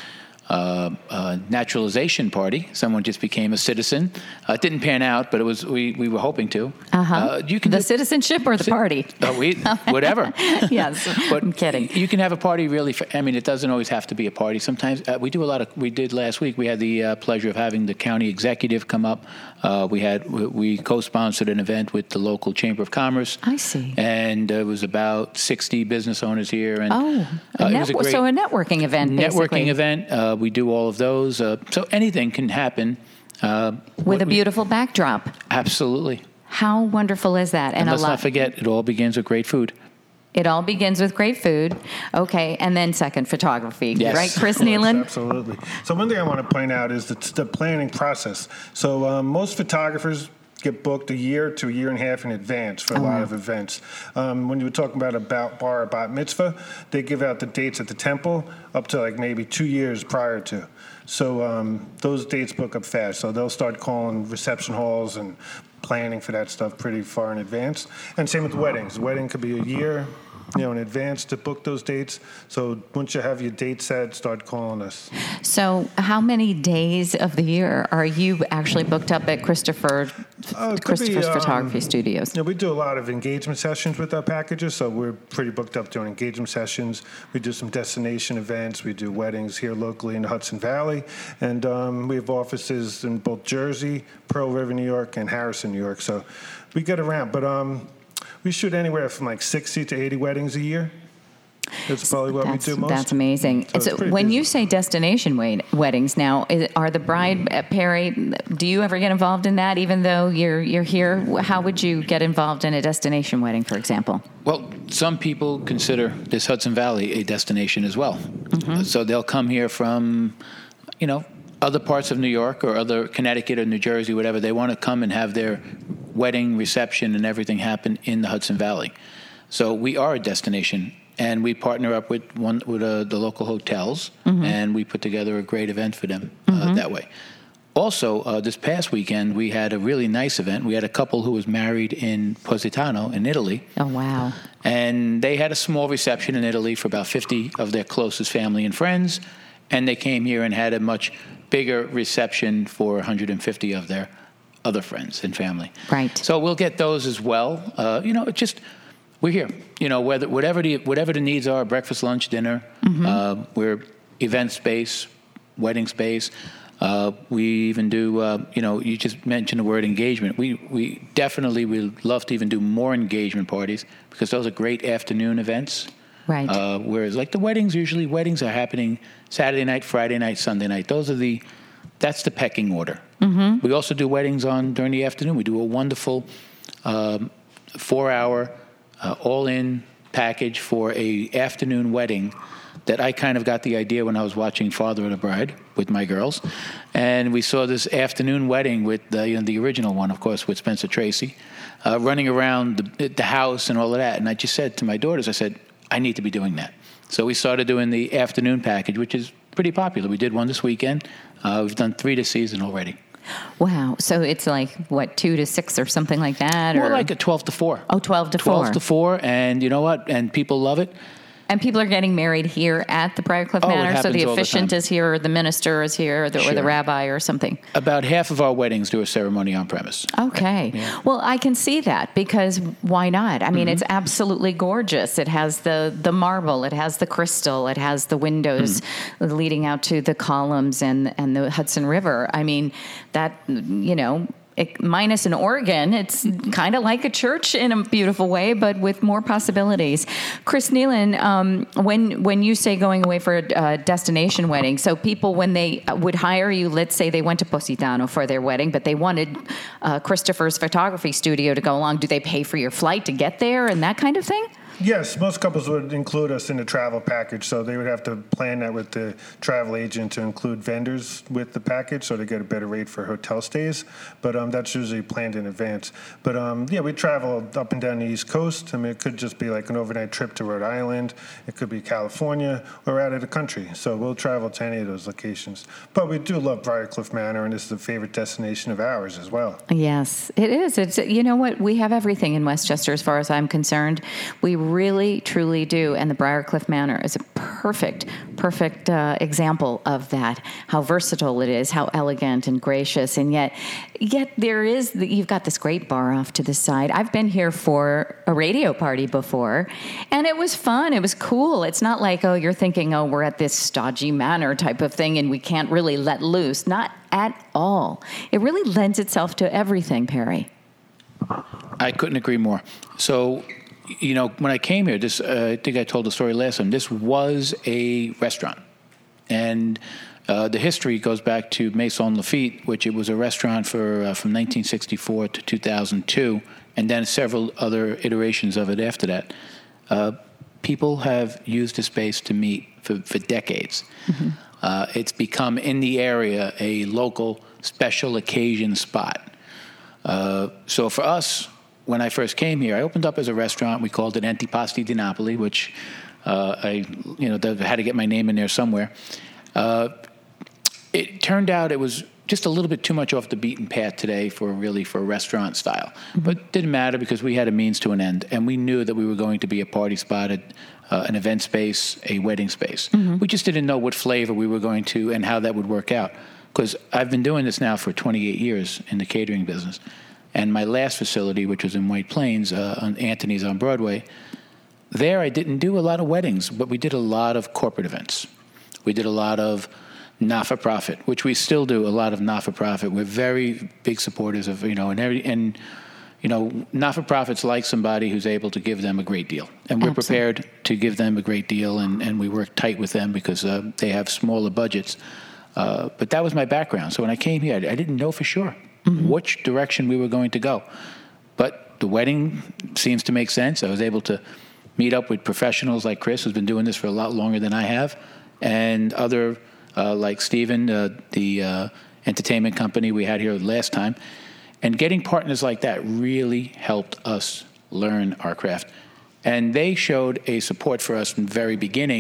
Uh, uh, naturalization party. Someone just became a citizen. Uh, it didn't pan out, but it was we, we were hoping to. Uh-huh. Uh, you can the do, citizenship or the party? uh, we whatever. Yes, But I'm kidding. You can have a party really. For, I mean, it doesn't always have to be a party. Sometimes uh, we do a lot of. We did last week. We had the uh, pleasure of having the county executive come up. Uh, we had we, we co-sponsored an event with the local Chamber of Commerce. I see. And uh, it was about sixty business owners here. And Oh, a uh, it net- was a great so a networking event, basically. networking event. Uh, we do all of those. Uh, so anything can happen. Uh, With what a we- beautiful backdrop. Absolutely. How wonderful is that? And a let's lot. not forget, it all begins with great food. It all begins with great food. Okay, and then second, photography. Yes. Right, Chris Of course, Nealon? Absolutely. So one thing I want to point out is the, the planning process. So um, most photographers get booked a year to a year and a half in advance for a lot of events. Um, when you were talking about a bat bar or bat mitzvah, they give out the dates at the temple up to like maybe two years prior to. So um, those dates book up fast. So they'll start calling reception halls and planning for that stuff pretty far in advance. And same with weddings. A wedding could be a year, you know, in advance to book those dates. So once you have your date set, start calling us. So, how many days of the year are you actually booked up at Christopher Uh, it could Christopher's be, um, Photography Studios? Yeah, we do a lot of engagement sessions with our packages, so we're pretty booked up doing engagement sessions. We do some destination events. We do weddings here locally in the Hudson Valley, and um, we have offices in both Jersey, Pearl River, New York, and Harrison, New York. So we get around, but um, we shoot anywhere from like sixty to eighty weddings a year. That's probably what That's, we do most. that's amazing. So it's So pretty when busy. you say destination wed- weddings now, is, are the bride, uh, Perry, do you ever get involved in that even though you're you're here? How would you get involved in a destination wedding, for example? Well, some people consider this Hudson Valley a destination as well. Mm-hmm. So they'll come here from, you know, other parts of New York or other Connecticut or New Jersey, whatever. They want to come and have their wedding reception and everything happen in the Hudson Valley. So we are a destination, and we partner up with one with uh, the local hotels, Mm-hmm. and we put together a great event for them uh, that way. Also, uh, this past weekend, we had a really nice event. We had a couple who was married in Positano in Italy. Oh, wow. And they had a small reception in Italy for about fifty of their closest family and friends. And they came here and had a much bigger reception for one hundred fifty of their other friends and family. Right. So we'll get those as well. Uh, you know, it just, we're here. You know, whether whatever the whatever the needs are, breakfast, lunch, dinner. Mm-hmm. Uh, we're event space, wedding space. Uh, we even do, uh, you know, you just mentioned the word engagement. We we definitely would love to even do more engagement parties because those are great afternoon events. Right. Uh, whereas like the weddings, usually weddings are happening Saturday night, Friday night, Sunday night. Those are the, that's the pecking order. Mm-hmm. We also do weddings on during the afternoon. We do a wonderful um, four-hour uh, all-in package for a afternoon wedding that I kind of got the idea when I was watching Father of the Bride with my girls. And we saw this afternoon wedding with the, you know, the original one, of course, with Spencer Tracy, uh, running around the, the house and all of that. And I just said to my daughters, I said, I need to be doing that. So we started doing the afternoon package, which is pretty popular. We did one this weekend. Uh, we've done three this season already. Wow. So it's like, what, two to six or something like that? More or? like a twelve to four. Oh, twelve to four. twelve to four. And you know what? And people love it. And people are getting married here at the Briarcliff Oh, it Manor? So the happens all the officiant time. is here, or the minister is here, or the, or the Sure. rabbi or something? About half of our weddings do a ceremony on premise. Okay. Yeah. Well, I can see that because why not? I mean, Mm-hmm. it's absolutely gorgeous. It has the, the marble, it has the crystal, it has the windows Mm-hmm. leading out to the columns and, and the Hudson River. I mean, that, you know, it, minus an organ, it's kind of like a church in a beautiful way, but with more possibilities. Chris Nealon, um, when when you say going away for a uh, destination wedding, so people, when they would hire you, let's say they went to Positano for their wedding, but they wanted uh, Christopher's photography studio to go along, do they pay for your flight to get there and that kind of thing? Yes, most couples would include us in the travel package, so they would have to plan that with the travel agent to include vendors with the package so they get a better rate for hotel stays, but um, that's usually planned in advance. But um, yeah, we travel up and down the East Coast. I mean, it could just be like an overnight trip to Rhode Island, it could be California, or out of the country, so we'll travel to any of those locations. But we do love Briarcliff Manor, and this is a favorite destination of ours as well. Yes, it is. It's, you know what? We have everything in Westchester as far as I'm concerned. We really, truly do. And the Briarcliff Manor is a perfect, perfect uh, example of that, how versatile it is, how elegant and gracious. And yet, yet there is, the, you've got this great bar off to the side. I've been here for a radio party before, and it was fun. It was cool. It's not like, oh, you're thinking, oh, we're at this stodgy manor type of thing and we can't really let loose. Not at all. It really lends itself to everything, Perry. I couldn't agree more. So, you know, when I came here, this uh, I think I told the story last time, this was a restaurant. And uh, the history goes back to Maison Lafitte, which it was a restaurant for uh, from nineteen sixty-four to two thousand two, and then several other iterations of it after that. Uh, people have used the space to meet for, for decades. Mm-hmm. Uh, it's become, in the area, a local special occasion spot. Uh, so for us, when I first came here, I opened up as a restaurant. We called it Antipasti di Napoli, which uh, I, you know, had to get my name in there somewhere. Uh, it turned out it was just a little bit too much off the beaten path today for really for restaurant style. Mm-hmm. But it didn't matter because we had a means to an end, and we knew that we were going to be a party spot, a, uh, an event space, a wedding space. Mm-hmm. We just didn't know what flavor we were going to and how that would work out. Because I've been doing this now for twenty-eight years in the catering business. And my last facility, which was in White Plains, uh, on Anthony's on Broadway, there I didn't do a lot of weddings, but we did a lot of corporate events. We did a lot of not-for-profit, which we still do a lot of not-for-profit. We're very big supporters of, you know, and every, and you know, not-for-profits like somebody who's able to give them a great deal. And we're Absolutely. prepared to give them a great deal, and, and we work tight with them because uh, they have smaller budgets. Uh, but that was my background. So when I came here, I, I didn't know for sure mm-hmm. which direction we were going to go. But the wedding seems to make sense. I was able to meet up with professionals like Chris, who's been doing this for a lot longer than I have, and other uh, like Stephen, uh, the uh, entertainment company we had here last time. And getting partners like that really helped us learn our craft. And they showed a support for us from the very beginning,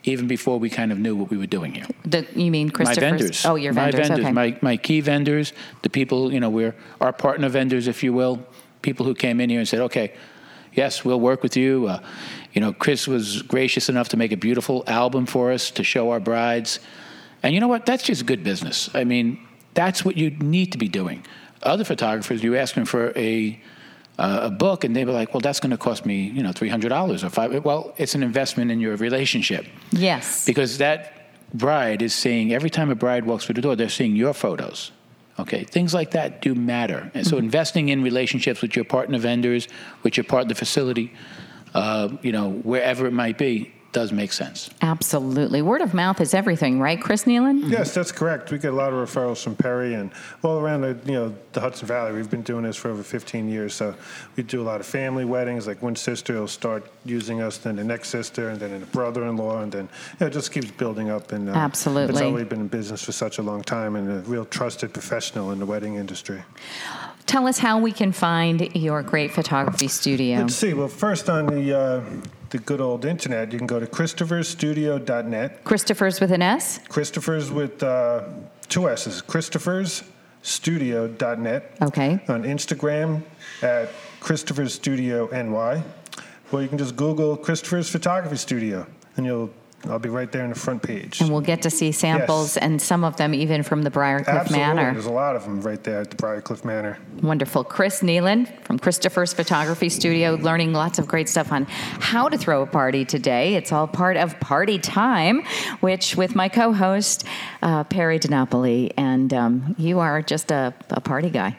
even before we kind of knew what we were doing here. The, you mean My Christopher's? vendors. Oh, your vendors. My vendors, okay. my, my key vendors, the people, you know, we're our partner vendors, if you will, people who came in here and said, okay, yes, we'll work with you. Uh, you know, Chris was gracious enough to make a beautiful album for us to show our brides. And you know what? That's just good business. I mean, that's what you need to be doing. Other photographers, you ask them for a uh, a book, and they were like, well, that's going to cost me, you know, three hundred dollars or five. Well, it's an investment in your relationship. Yes. Because that bride is seeing, every time a bride walks through the door, they're seeing your photos. Okay, things like that do matter. And so mm-hmm. investing in relationships with your partner vendors, with your partner facility, uh, you know, wherever it might be, does make sense. Absolutely. Word of mouth is everything, right, Chris Nealon? Yes, that's correct. We get a lot of referrals from Perry and all around the, you know, the Hudson Valley. We've been doing this for over fifteen years. So we do a lot of family weddings. Like one sister will start using us, then the next sister, and then a brother-in-law, and then you know, it just keeps building up. And uh, Absolutely. It's always been in business for such a long time and a real trusted professional in the wedding industry. Tell us how we can find your great photography studio. Let's see. Well, first on the uh, the good old internet, you can go to christophers studio dot net. Christopher's with an S? Christopher's with uh, two S's. christophers studio dot net. Okay. On Instagram at Christopher's Studio N Y. Or you can just Google Christopher's Photography Studio, and you'll I'll be right there on the front page. And we'll get to see samples, yes. and some of them even from the Briarcliff Absolutely. Manor. There's a lot of them right there at the Briarcliff Manor. Wonderful. Chris Nealon from Christopher's Photography Studio, learning lots of great stuff on how to throw a party today. It's all part of Party Time, which with my co-host, uh, Perry DiNapoli, and um, you are just a, a party guy.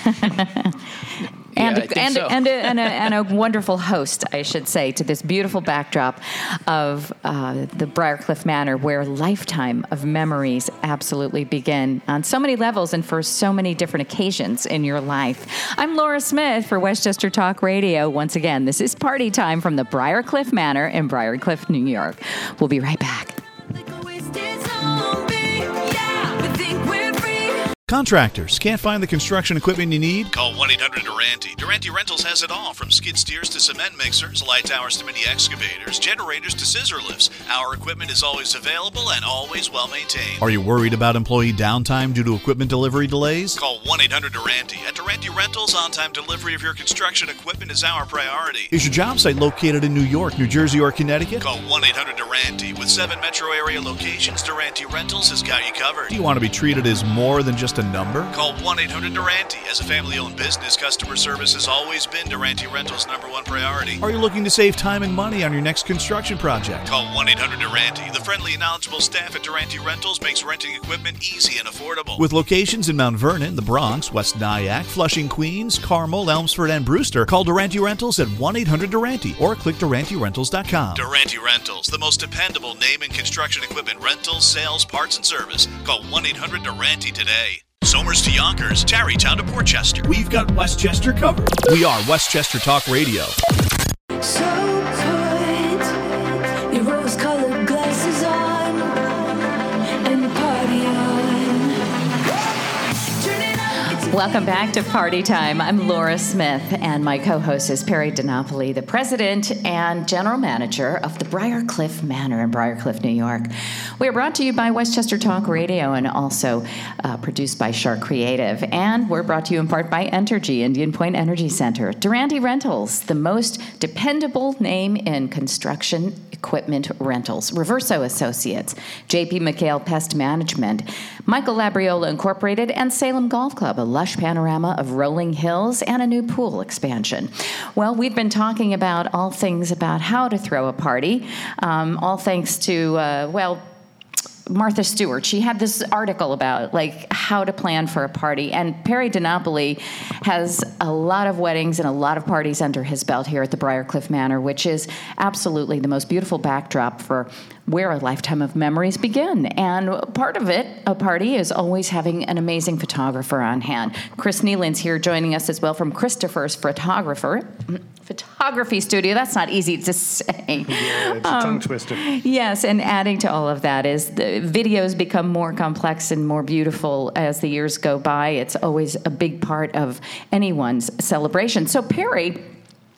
And, yeah, I think and, so. and, a, and, a, and a wonderful host, I should say, to this beautiful backdrop of uh, the Briarcliff Manor, where a lifetime of memories absolutely begin on so many levels and for so many different occasions in your life. I'm Laura Smith for Westchester Talk Radio. Once again, this is Party Time from the Briarcliff Manor in Briarcliff, New York. We'll be right back. Contractors, can't find the construction equipment you need? Call one eight hundred Durante. Durante Rentals has it all, from skid steers to cement mixers, light towers to mini excavators, generators to scissor lifts. Our equipment is always available and always well maintained. Are you worried about employee downtime due to equipment delivery delays? Call one eight hundred Durante. At Durante Rentals, on-time delivery of your construction equipment is our priority. Is your job site located in New York, New Jersey, or Connecticut? Call one eight hundred Durante. With seven metro area locations, Durante Rentals has got you covered. Do you want to be treated as more than just a number? Call one eight hundred Durante. As a family-owned business, customer service has always been Durante Rentals' number one priority. Are you looking to save time and money on your next construction project? Call one eight hundred Durante. The friendly and knowledgeable staff at Durante Rentals makes renting equipment easy and affordable. With locations in Mount Vernon, the Bronx, West Nyack, Flushing, Queens, Carmel, Elmsford, and Brewster, call Durante Rentals at one eight hundred Durante or click Durante Rentals dot com. Durante Rentals, the most dependable name in construction equipment rentals, sales, parts, and service. Call one eight hundred Durante today. Somers to Yonkers, Tarrytown to Portchester. We've got Westchester covered. We are Westchester Talk Radio. So put your rose-colored glasses on and party on. Turn it up. It's Welcome back to Party Time. I'm Laura Smith, and my co-host is Perry DiNapoli, the president and general manager of the Briarcliff Manor in Briarcliff, New York. We are brought to you by Westchester Talk Radio and also uh, produced by Shark Creative. And we're brought to you in part by Entergy, Indian Point Energy Center. Durante Rentals, the most dependable name in construction equipment rentals. Reverso Associates, J P McHale Pest Management, Michael Labriola Incorporated, and Salem Golf Club, a lush panorama of rolling hills and a new pool expansion. Well, we've been talking about all things about how to throw a party, um, all thanks to, uh, well, Martha Stewart. She had this article about like how to plan for a party, and Perry DiNapoli has a lot of weddings and a lot of parties under his belt here at the Briarcliff Manor, which is absolutely the most beautiful backdrop for where a lifetime of memories begin. And part of it, a party, is always having an amazing photographer on hand. Chris Nealon's here joining us as well from Christopher's Photographer. Photography Studio. That's not easy to say. Yeah, it's a Um, tongue twister. Yes, and adding to all of that is the videos become more complex and more beautiful as the years go by. It's always a big part of anyone's celebration. So, Perry,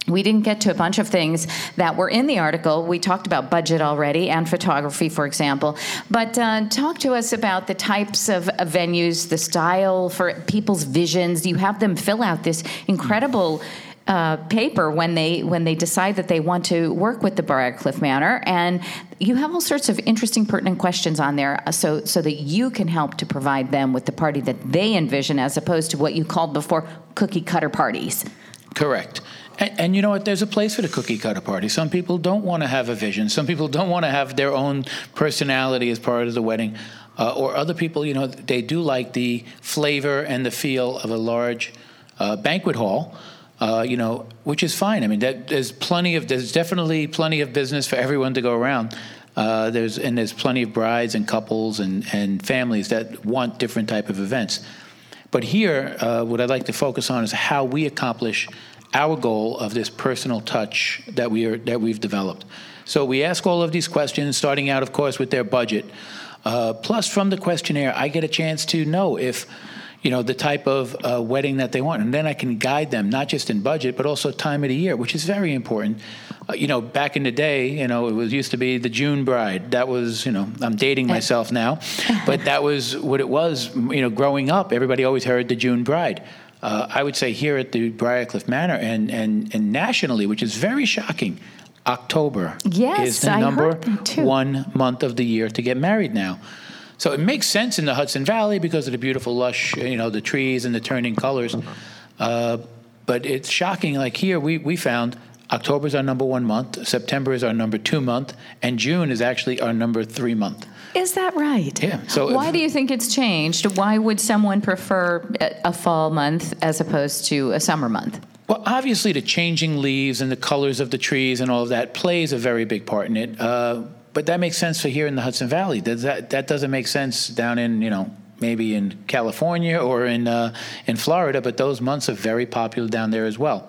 We didn't get to a bunch of things that were in the article. We talked about budget already and photography, for example. But uh, talk to us about the types of uh, venues, the style for people's visions. You have them fill out this incredible uh, paper when they when they decide that they want to work with the Briarcliff Manor, and you have all sorts of interesting, pertinent questions on there, uh, so so that you can help to provide them with the party that they envision, as opposed to what you called before cookie cutter parties. Correct. And, and you know what? There's a place for the cookie cutter party. Some people don't want to have a vision. Some people don't want to have their own personality as part of the wedding. Uh, or other people, you know, they do like the flavor and the feel of a large uh, banquet hall, uh, you know, which is fine. I mean, that, there's plenty of, there's definitely plenty of business for everyone to go around. Uh, there's and there's plenty of brides and couples and, and families that want different type of events. But here, uh, what I'd like to focus on is how we accomplish our goal of this personal touch that we are that we've developed. So we ask all of these questions, starting out, of course, with their budget. Uh, plus, from the questionnaire, I get a chance to know if, you know, the type of uh, wedding that they want, and then I can guide them not just in budget but also time of the year, which is very important. Uh, you know, back in the day, you know, it was used to be the June bride. That was, you know, I'm dating myself now, but that was what it was. You know, growing up, everybody always heard the June bride. Uh, I would say here at the Briarcliff Manor and, and, and nationally, which is very shocking, October yes, is the I number heard that too. one month of the year to get married now. So it makes sense in the Hudson Valley because of the beautiful lush, you know, the trees and the turning colors. Uh, but it's shocking. Like here, we, we found October is our number one month, September is our number two month, and June is actually our number three month. Is that right? Yeah. So why if, do you think it's changed? Why would someone prefer a fall month as opposed to a summer month? Well, obviously the changing leaves and the colors of the trees and all of that plays a very big part in it. Uh, but that makes sense for here in the Hudson Valley. Does that that doesn't make sense down in, you know, maybe in California or in uh, in Florida, but those months are very popular down there as well.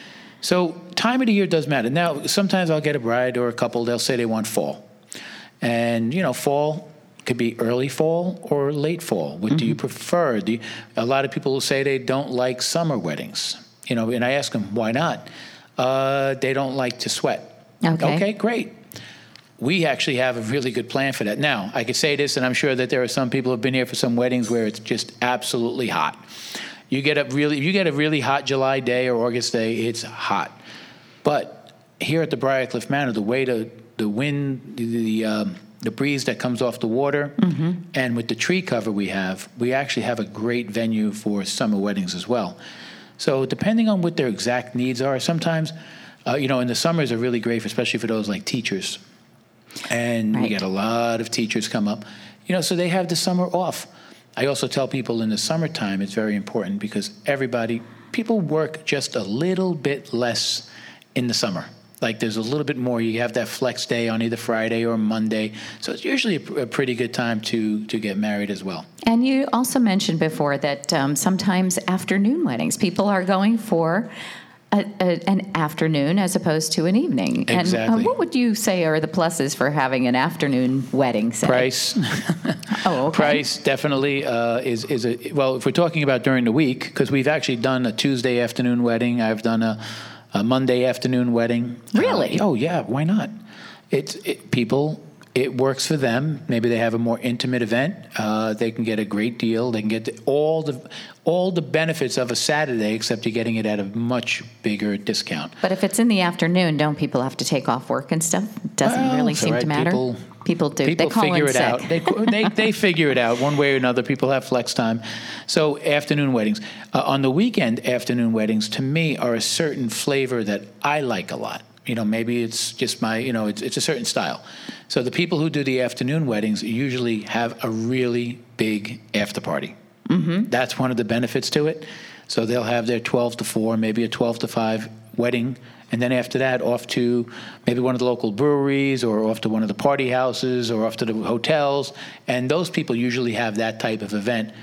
So time of the year does matter. Now, sometimes I'll get a bride or a couple, they'll say they want fall. And, you know, fall could be early fall or late fall. What mm-hmm. do you prefer? Do you, a lot of people will say they don't like summer weddings. You know, and I ask them, why not? Uh, they don't like to sweat. Okay. Okay, great. We actually have a really good plan for that. Now, I could say this, and I'm sure that there are some people who have been here for some weddings where it's just absolutely hot. You get a really, you get a really hot July day or August day, it's hot. But here at the Briarcliff Manor, the way to the wind, the um, the breeze that comes off the water, mm-hmm. and with the tree cover we have, we actually have a great venue for summer weddings as well. So depending on what their exact needs are, sometimes, uh, you know, in the summers are really great, for, especially for those like teachers. And right. we get a lot of teachers come up, you know, so they have the summer off. I also tell people in the summertime it's very important because everybody, people work just a little bit less in the summer. Like there's a little bit more. You have that flex day on either Friday or Monday. So it's usually a, a pretty good time to, to get married as well. And you also mentioned before that um, sometimes afternoon weddings, people are going for a, a, an afternoon as opposed to an evening. Exactly. And uh, what would you say are the pluses for having an afternoon wedding? Say? Price. oh, okay. Price definitely uh, is, is a, well, if we're talking about during the week, because we've actually done a Tuesday afternoon wedding. I've done a A Monday afternoon wedding. Really? Uh, oh, yeah. Why not? It's it, people, it works for them. Maybe they have a more intimate event. Uh, they can get a great deal. They can get the, all the all the benefits of a Saturday, except you're getting it at a much bigger discount. But if it's in the afternoon, don't people have to take off work and stuff? It doesn't well, really it's seem right. to matter. People, people do. People they call figure in it sick. out. They, they they figure it out one way or another. People have flex time. So afternoon weddings. Uh, on the weekend, afternoon weddings, to me, are a certain flavor that I like a lot. You know, maybe it's just my, you know, it's, it's a certain style. So the people who do the afternoon weddings usually have a really big after party. Mm-hmm. That's one of the benefits to it. So they'll have their twelve to four, maybe a twelve to five wedding. And then after that, off to maybe one of the local breweries or off to one of the party houses or off to the hotels. And those people usually have that type of event.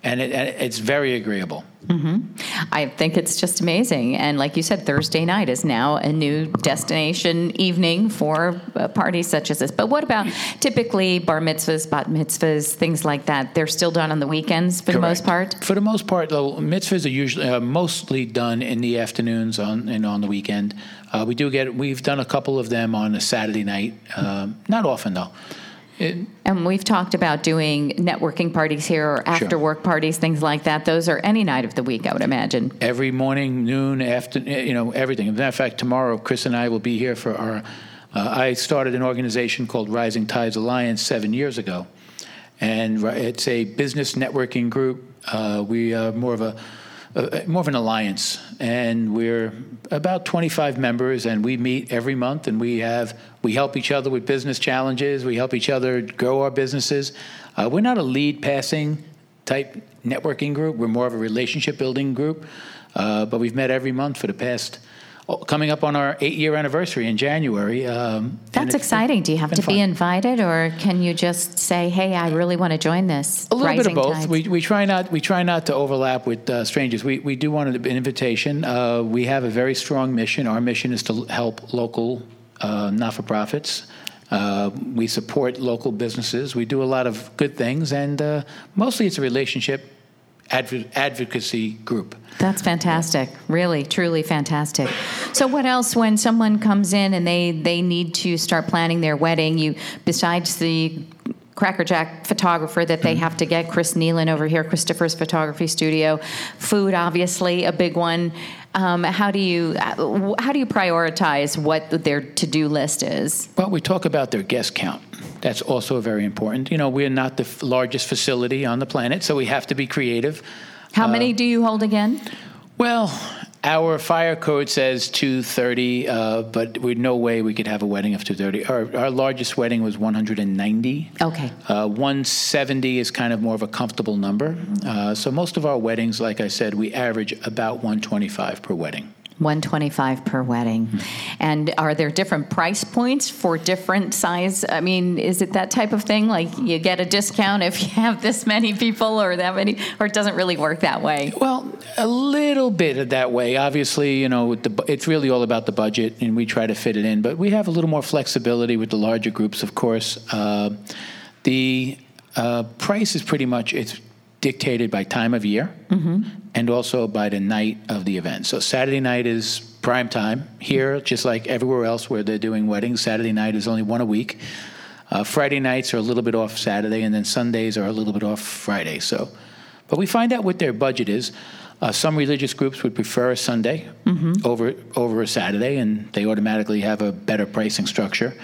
and, it, and it's very agreeable. Mm-hmm. I think it's just amazing. And like you said, Thursday night is now a new destination evening for uh, parties such as this. But what about typically bar mitzvahs, bat mitzvahs, things like that? They're still done on the weekends for Correct. the most part? For the most part, though, mitzvahs are usually uh, mostly done in the afternoons on and on the weekend. Uh, we do get, we've done a couple of them on a Saturday night. Um, not often, though. It, And we've talked about doing networking parties here or after Sure. work parties, things like that. Those are any night of the week, I would imagine. every morning, noon, after, you know, everything. As a matter of fact, tomorrow, Chris and I will be here for our, uh, I started an organization called Rising Tides Alliance seven years ago. And ri- it's a business networking group. Uh, we are more of a, uh, more of an alliance. And we're about twenty-five members, and we meet every month, and we have, we help each other with business challenges. We help each other grow our businesses. Uh, we're not a lead passing type networking group. We're more of a relationship building group. Uh, but we've met every month for the past, oh, coming up on our eight year anniversary in January. Um, and That's it's exciting. Do you have been to be fun. invited, or can you just say, hey, I really want to join this? A little Rising bit of both. Tides? We, we try not we try not to overlap with uh, strangers. We we do want an invitation. Uh, we have a very strong mission. Our mission is to help local uh, not-for-profits. Uh, we support local businesses. We do a lot of good things, and uh, mostly it's a relationship adv- advocacy group. That's fantastic. Really, truly fantastic. So what else when someone comes in and they, they need to start planning their wedding, you besides the Crackerjack photographer that they have to get, Chris Nealon over here, Christopher's Photography Studio, food obviously a big one. Um, how do you how do you prioritize what their to-do list is? Well, we talk about their guest count. That's also very important. You know, we're not the f- largest facility on the planet, so we have to be creative. How many do you hold again? Well, our fire code says two thirty, uh, but with no way we could have a wedding of two thirty. Our, our largest wedding was one hundred ninety. Okay. Uh, one seventy is kind of more of a comfortable number. Uh, so most of our weddings, like I said, we average about one twenty-five per wedding. one twenty-five per wedding. And are there different price points for different size? I mean, is it that type of thing? Like you get a discount if you have this many people or that many, or it doesn't really work that way? Well, a little bit of that way. Obviously, you know, with the, bu- it's really all about the budget, and we try to fit it in. But we have a little more flexibility with the larger groups, of course. Uh, the uh, price is pretty much, it's dictated by time of year and also by the night of the event. So Saturday night is prime time here, just like everywhere else where they're doing weddings. Saturday night is only one a week. Uh, Friday nights are a little bit off Saturday, and then Sundays are a little bit off Friday. So, but we find out what their budget is. Uh, some religious groups would prefer a Sunday over over a Saturday, and they automatically have a better pricing structure.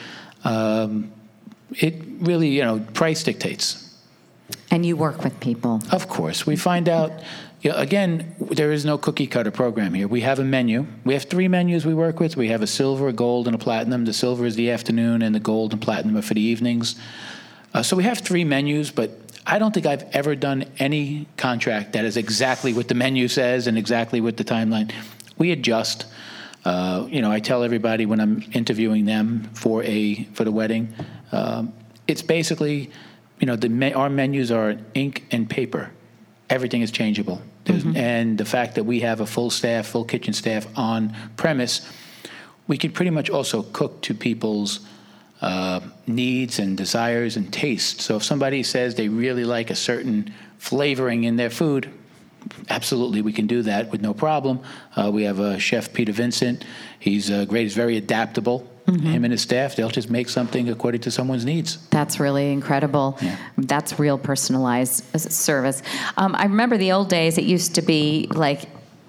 Um, it really, you know, price dictates. And you work with people. Of course. We find out, you know, again, there is no cookie cutter program here. We have a menu. We have three menus we work with. We have a silver, a gold, and a platinum. The silver is the afternoon, and the gold and platinum are for the evenings. Uh, so we have three menus, but I don't think I've ever done any contract that is exactly what the menu says and exactly what the timeline. We adjust. Uh, you know, I tell everybody when I'm interviewing them for a for the wedding, um, it's basically, you know, the me- our menus are ink and paper. Everything is changeable. Mm-hmm. And the fact that we have a full staff, full kitchen staff on premise, we can pretty much also cook to people's uh, needs and desires and tastes. So if somebody says they really like a certain flavoring in their food, absolutely, we can do that with no problem. Uh, we have a chef, Peter Vincent. He's uh, great. He's very adaptable. Mm-hmm. Him and his staff, they'll just make something according to someone's needs. That's really incredible. Yeah. That's real personalized service. Um, I remember the old days, it used to be like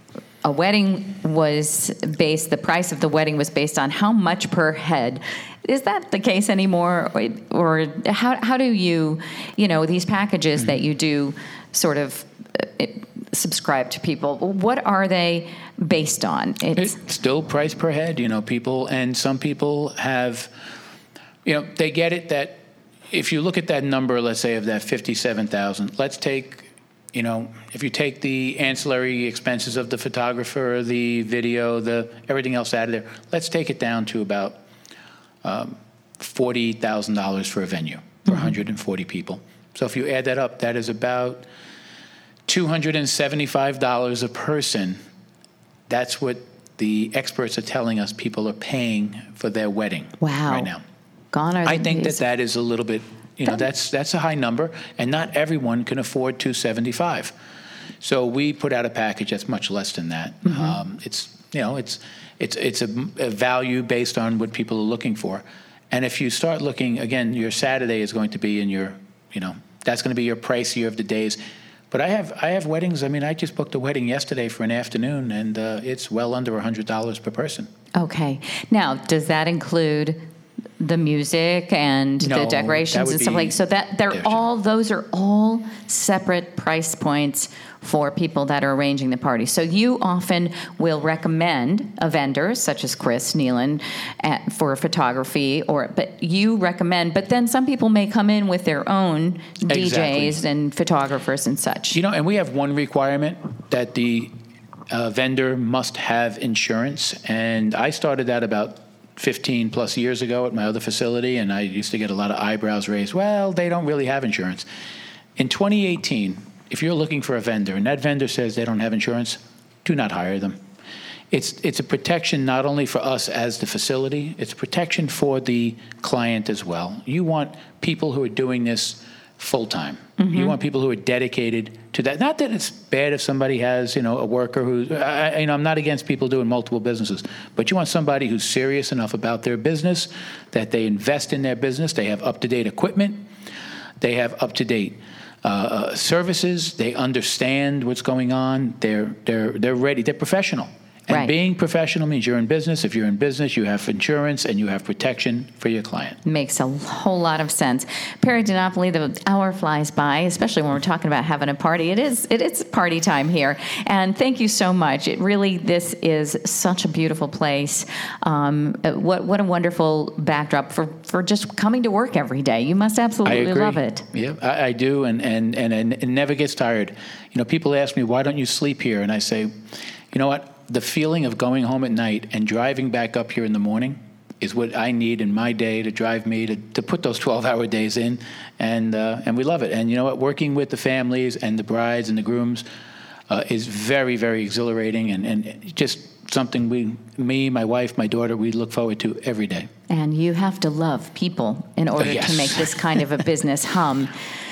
a wedding was based, the price of the wedding was based on how much per head. Is that the case anymore? Or, or how, how do you, you know, these packages mm-hmm. that you do sort of uh, subscribe to people, what are they based on? It's, it's still price per head, you know, people, and some people have, you know, they get it that if you look at that number, let's say of that fifty-seven thousand, let's take, you know, if you take the ancillary expenses of the photographer, the video, the everything else out of there, let's take it down to about um, forty thousand dollars for a venue for mm-hmm. one hundred forty people. So if you add that up, that is about two hundred seventy-five dollars a person. That's what the experts are telling us people are paying for their wedding Wow. right now. Gone are the I think days. that that is a little bit, you know, That- that's that's a high number, and not everyone can afford two hundred seventy-five dollars. So we put out a package that's much less than that. Mm-hmm. Um, it's you know it's it's it's a, a value based on what people are looking for, and if you start looking again, your Saturday is going to be in your you know that's going to be your pricier of the days. But I have I have weddings. I mean, I just booked a wedding yesterday for an afternoon, and uh, it's well under one hundred dollars per person. Okay. Now, does that include the music and No, the that decorations would and stuff be like so that they're different. all those are all separate price points for people that are arranging the party. So you often will recommend a vendor such as Chris Nealon at, for photography, or but you recommend. But then some people may come in with their own D Js Exactly. and photographers and such. You know, and we have one requirement that the uh, vendor must have insurance. And I started that about fifteen plus years ago at my other facility, and I used to get a lot of eyebrows raised. Well, they don't really have insurance. In twenty eighteen, if you're looking for a vendor and that vendor says they don't have insurance, do not hire them. It's it's a protection not only for us as the facility, it's a protection for the client as well. You want people who are doing this full time. Mm-hmm. You want people who are dedicated to that. Not that it's bad if somebody has, you know, a worker who, I, you know, I'm not against people doing multiple businesses, but you want somebody who's serious enough about their business that they invest in their business. They have up-to-date equipment. They have up-to-date uh, uh, services. They understand what's going on. They're they're they're ready. They're professional. And Right. being professional means you're in business. If you're in business, you have insurance and you have protection for your client. Makes a whole lot of sense. Perry DiNapoli, the hour flies by, especially when we're talking about having a party. It is it is party time here. And thank you so much. It really, this is such a beautiful place. Um, what what a wonderful backdrop for, for just coming to work every day. You must I absolutely agree. love it. Yeah, I, I do, and, and, and, and it never gets tired. You know, people ask me, why don't you sleep here? And I say, you know what? The feeling of going home at night and driving back up here in the morning is what I need in my day to drive me to, to put those twelve-hour days in, and uh, and we love it. And you know what? Working with the families and the brides and the grooms uh, is very, very exhilarating, and, and just something we, me, my wife, my daughter, we look forward to every day. And you have to love people in order yes. to make this kind of a business hum.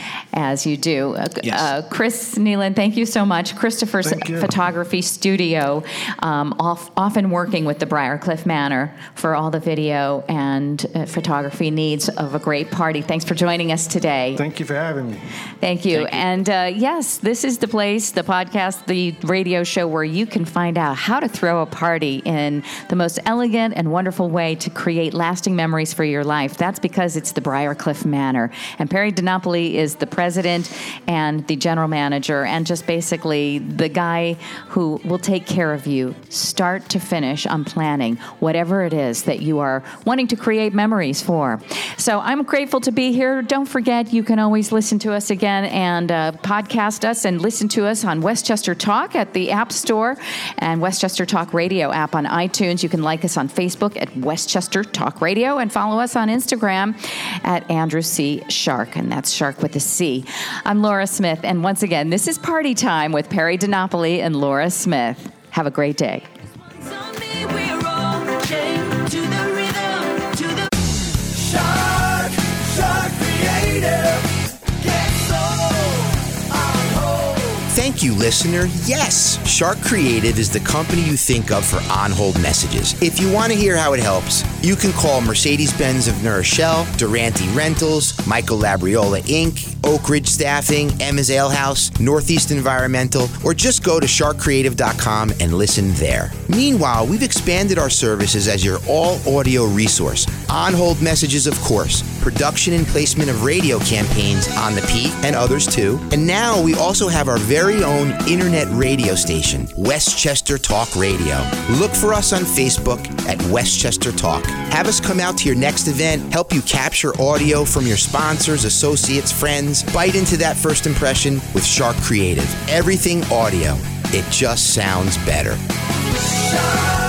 As you do. Uh, Yes. uh, Chris Nealon, thank you so much. Christopher's Thank you. Photography Studio, um, off, often working with the Briarcliff Manor for all the video and uh, photography needs of a great party. Thanks for joining us today. Thank you for having me. Thank you. Thank you. And uh, yes, this is the place, the podcast, the radio show where you can find out how to throw a party in the most elegant and wonderful way to create lasting memories for your life. That's because it's the Briarcliff Manor. And Perry DiNapoli is the president and the general manager, and just basically the guy who will take care of you start to finish on planning whatever it is that you are wanting to create memories for. So I'm grateful to be here. Don't forget, you can always listen to us again and uh, podcast us and listen to us on Westchester Talk at the App Store and Westchester Talk Radio app on iTunes. You can like us on Facebook at Westchester Talk Radio and follow us on Instagram at Andrew C. Shark, and that's Shark with a C. I'm Laura Smith, and once again, this is Party Time with Perry DiNapoli and Laura Smith. Have a great day. On me, we're all chained to the rhythm, to the Shark, Shark Creative, get so on hold. Thank you, listener. Yes, Shark Creative is the company you think of for on-hold messages. If you want to hear how it helps, you can call Mercedes-Benz of New Rochelle, Durante Rentals, Michael Labriola Incorporated, Oak Ridge Staffing, Emma's Ale House, Northeast Environmental, or just go to shark creative dot com and listen there. Meanwhile, we've expanded our services as your all-audio resource. On-hold messages, of course, production and placement of radio campaigns on the Peak and others too. And now we also have our very own internet radio station, Westchester Talk Radio. Look for us on Facebook at Westchester Talk. Have us come out to your next event, help you capture audio from your sponsors, associates, friends. Bite into that first impression with Shark Creative. Everything audio. It just sounds better. Shark.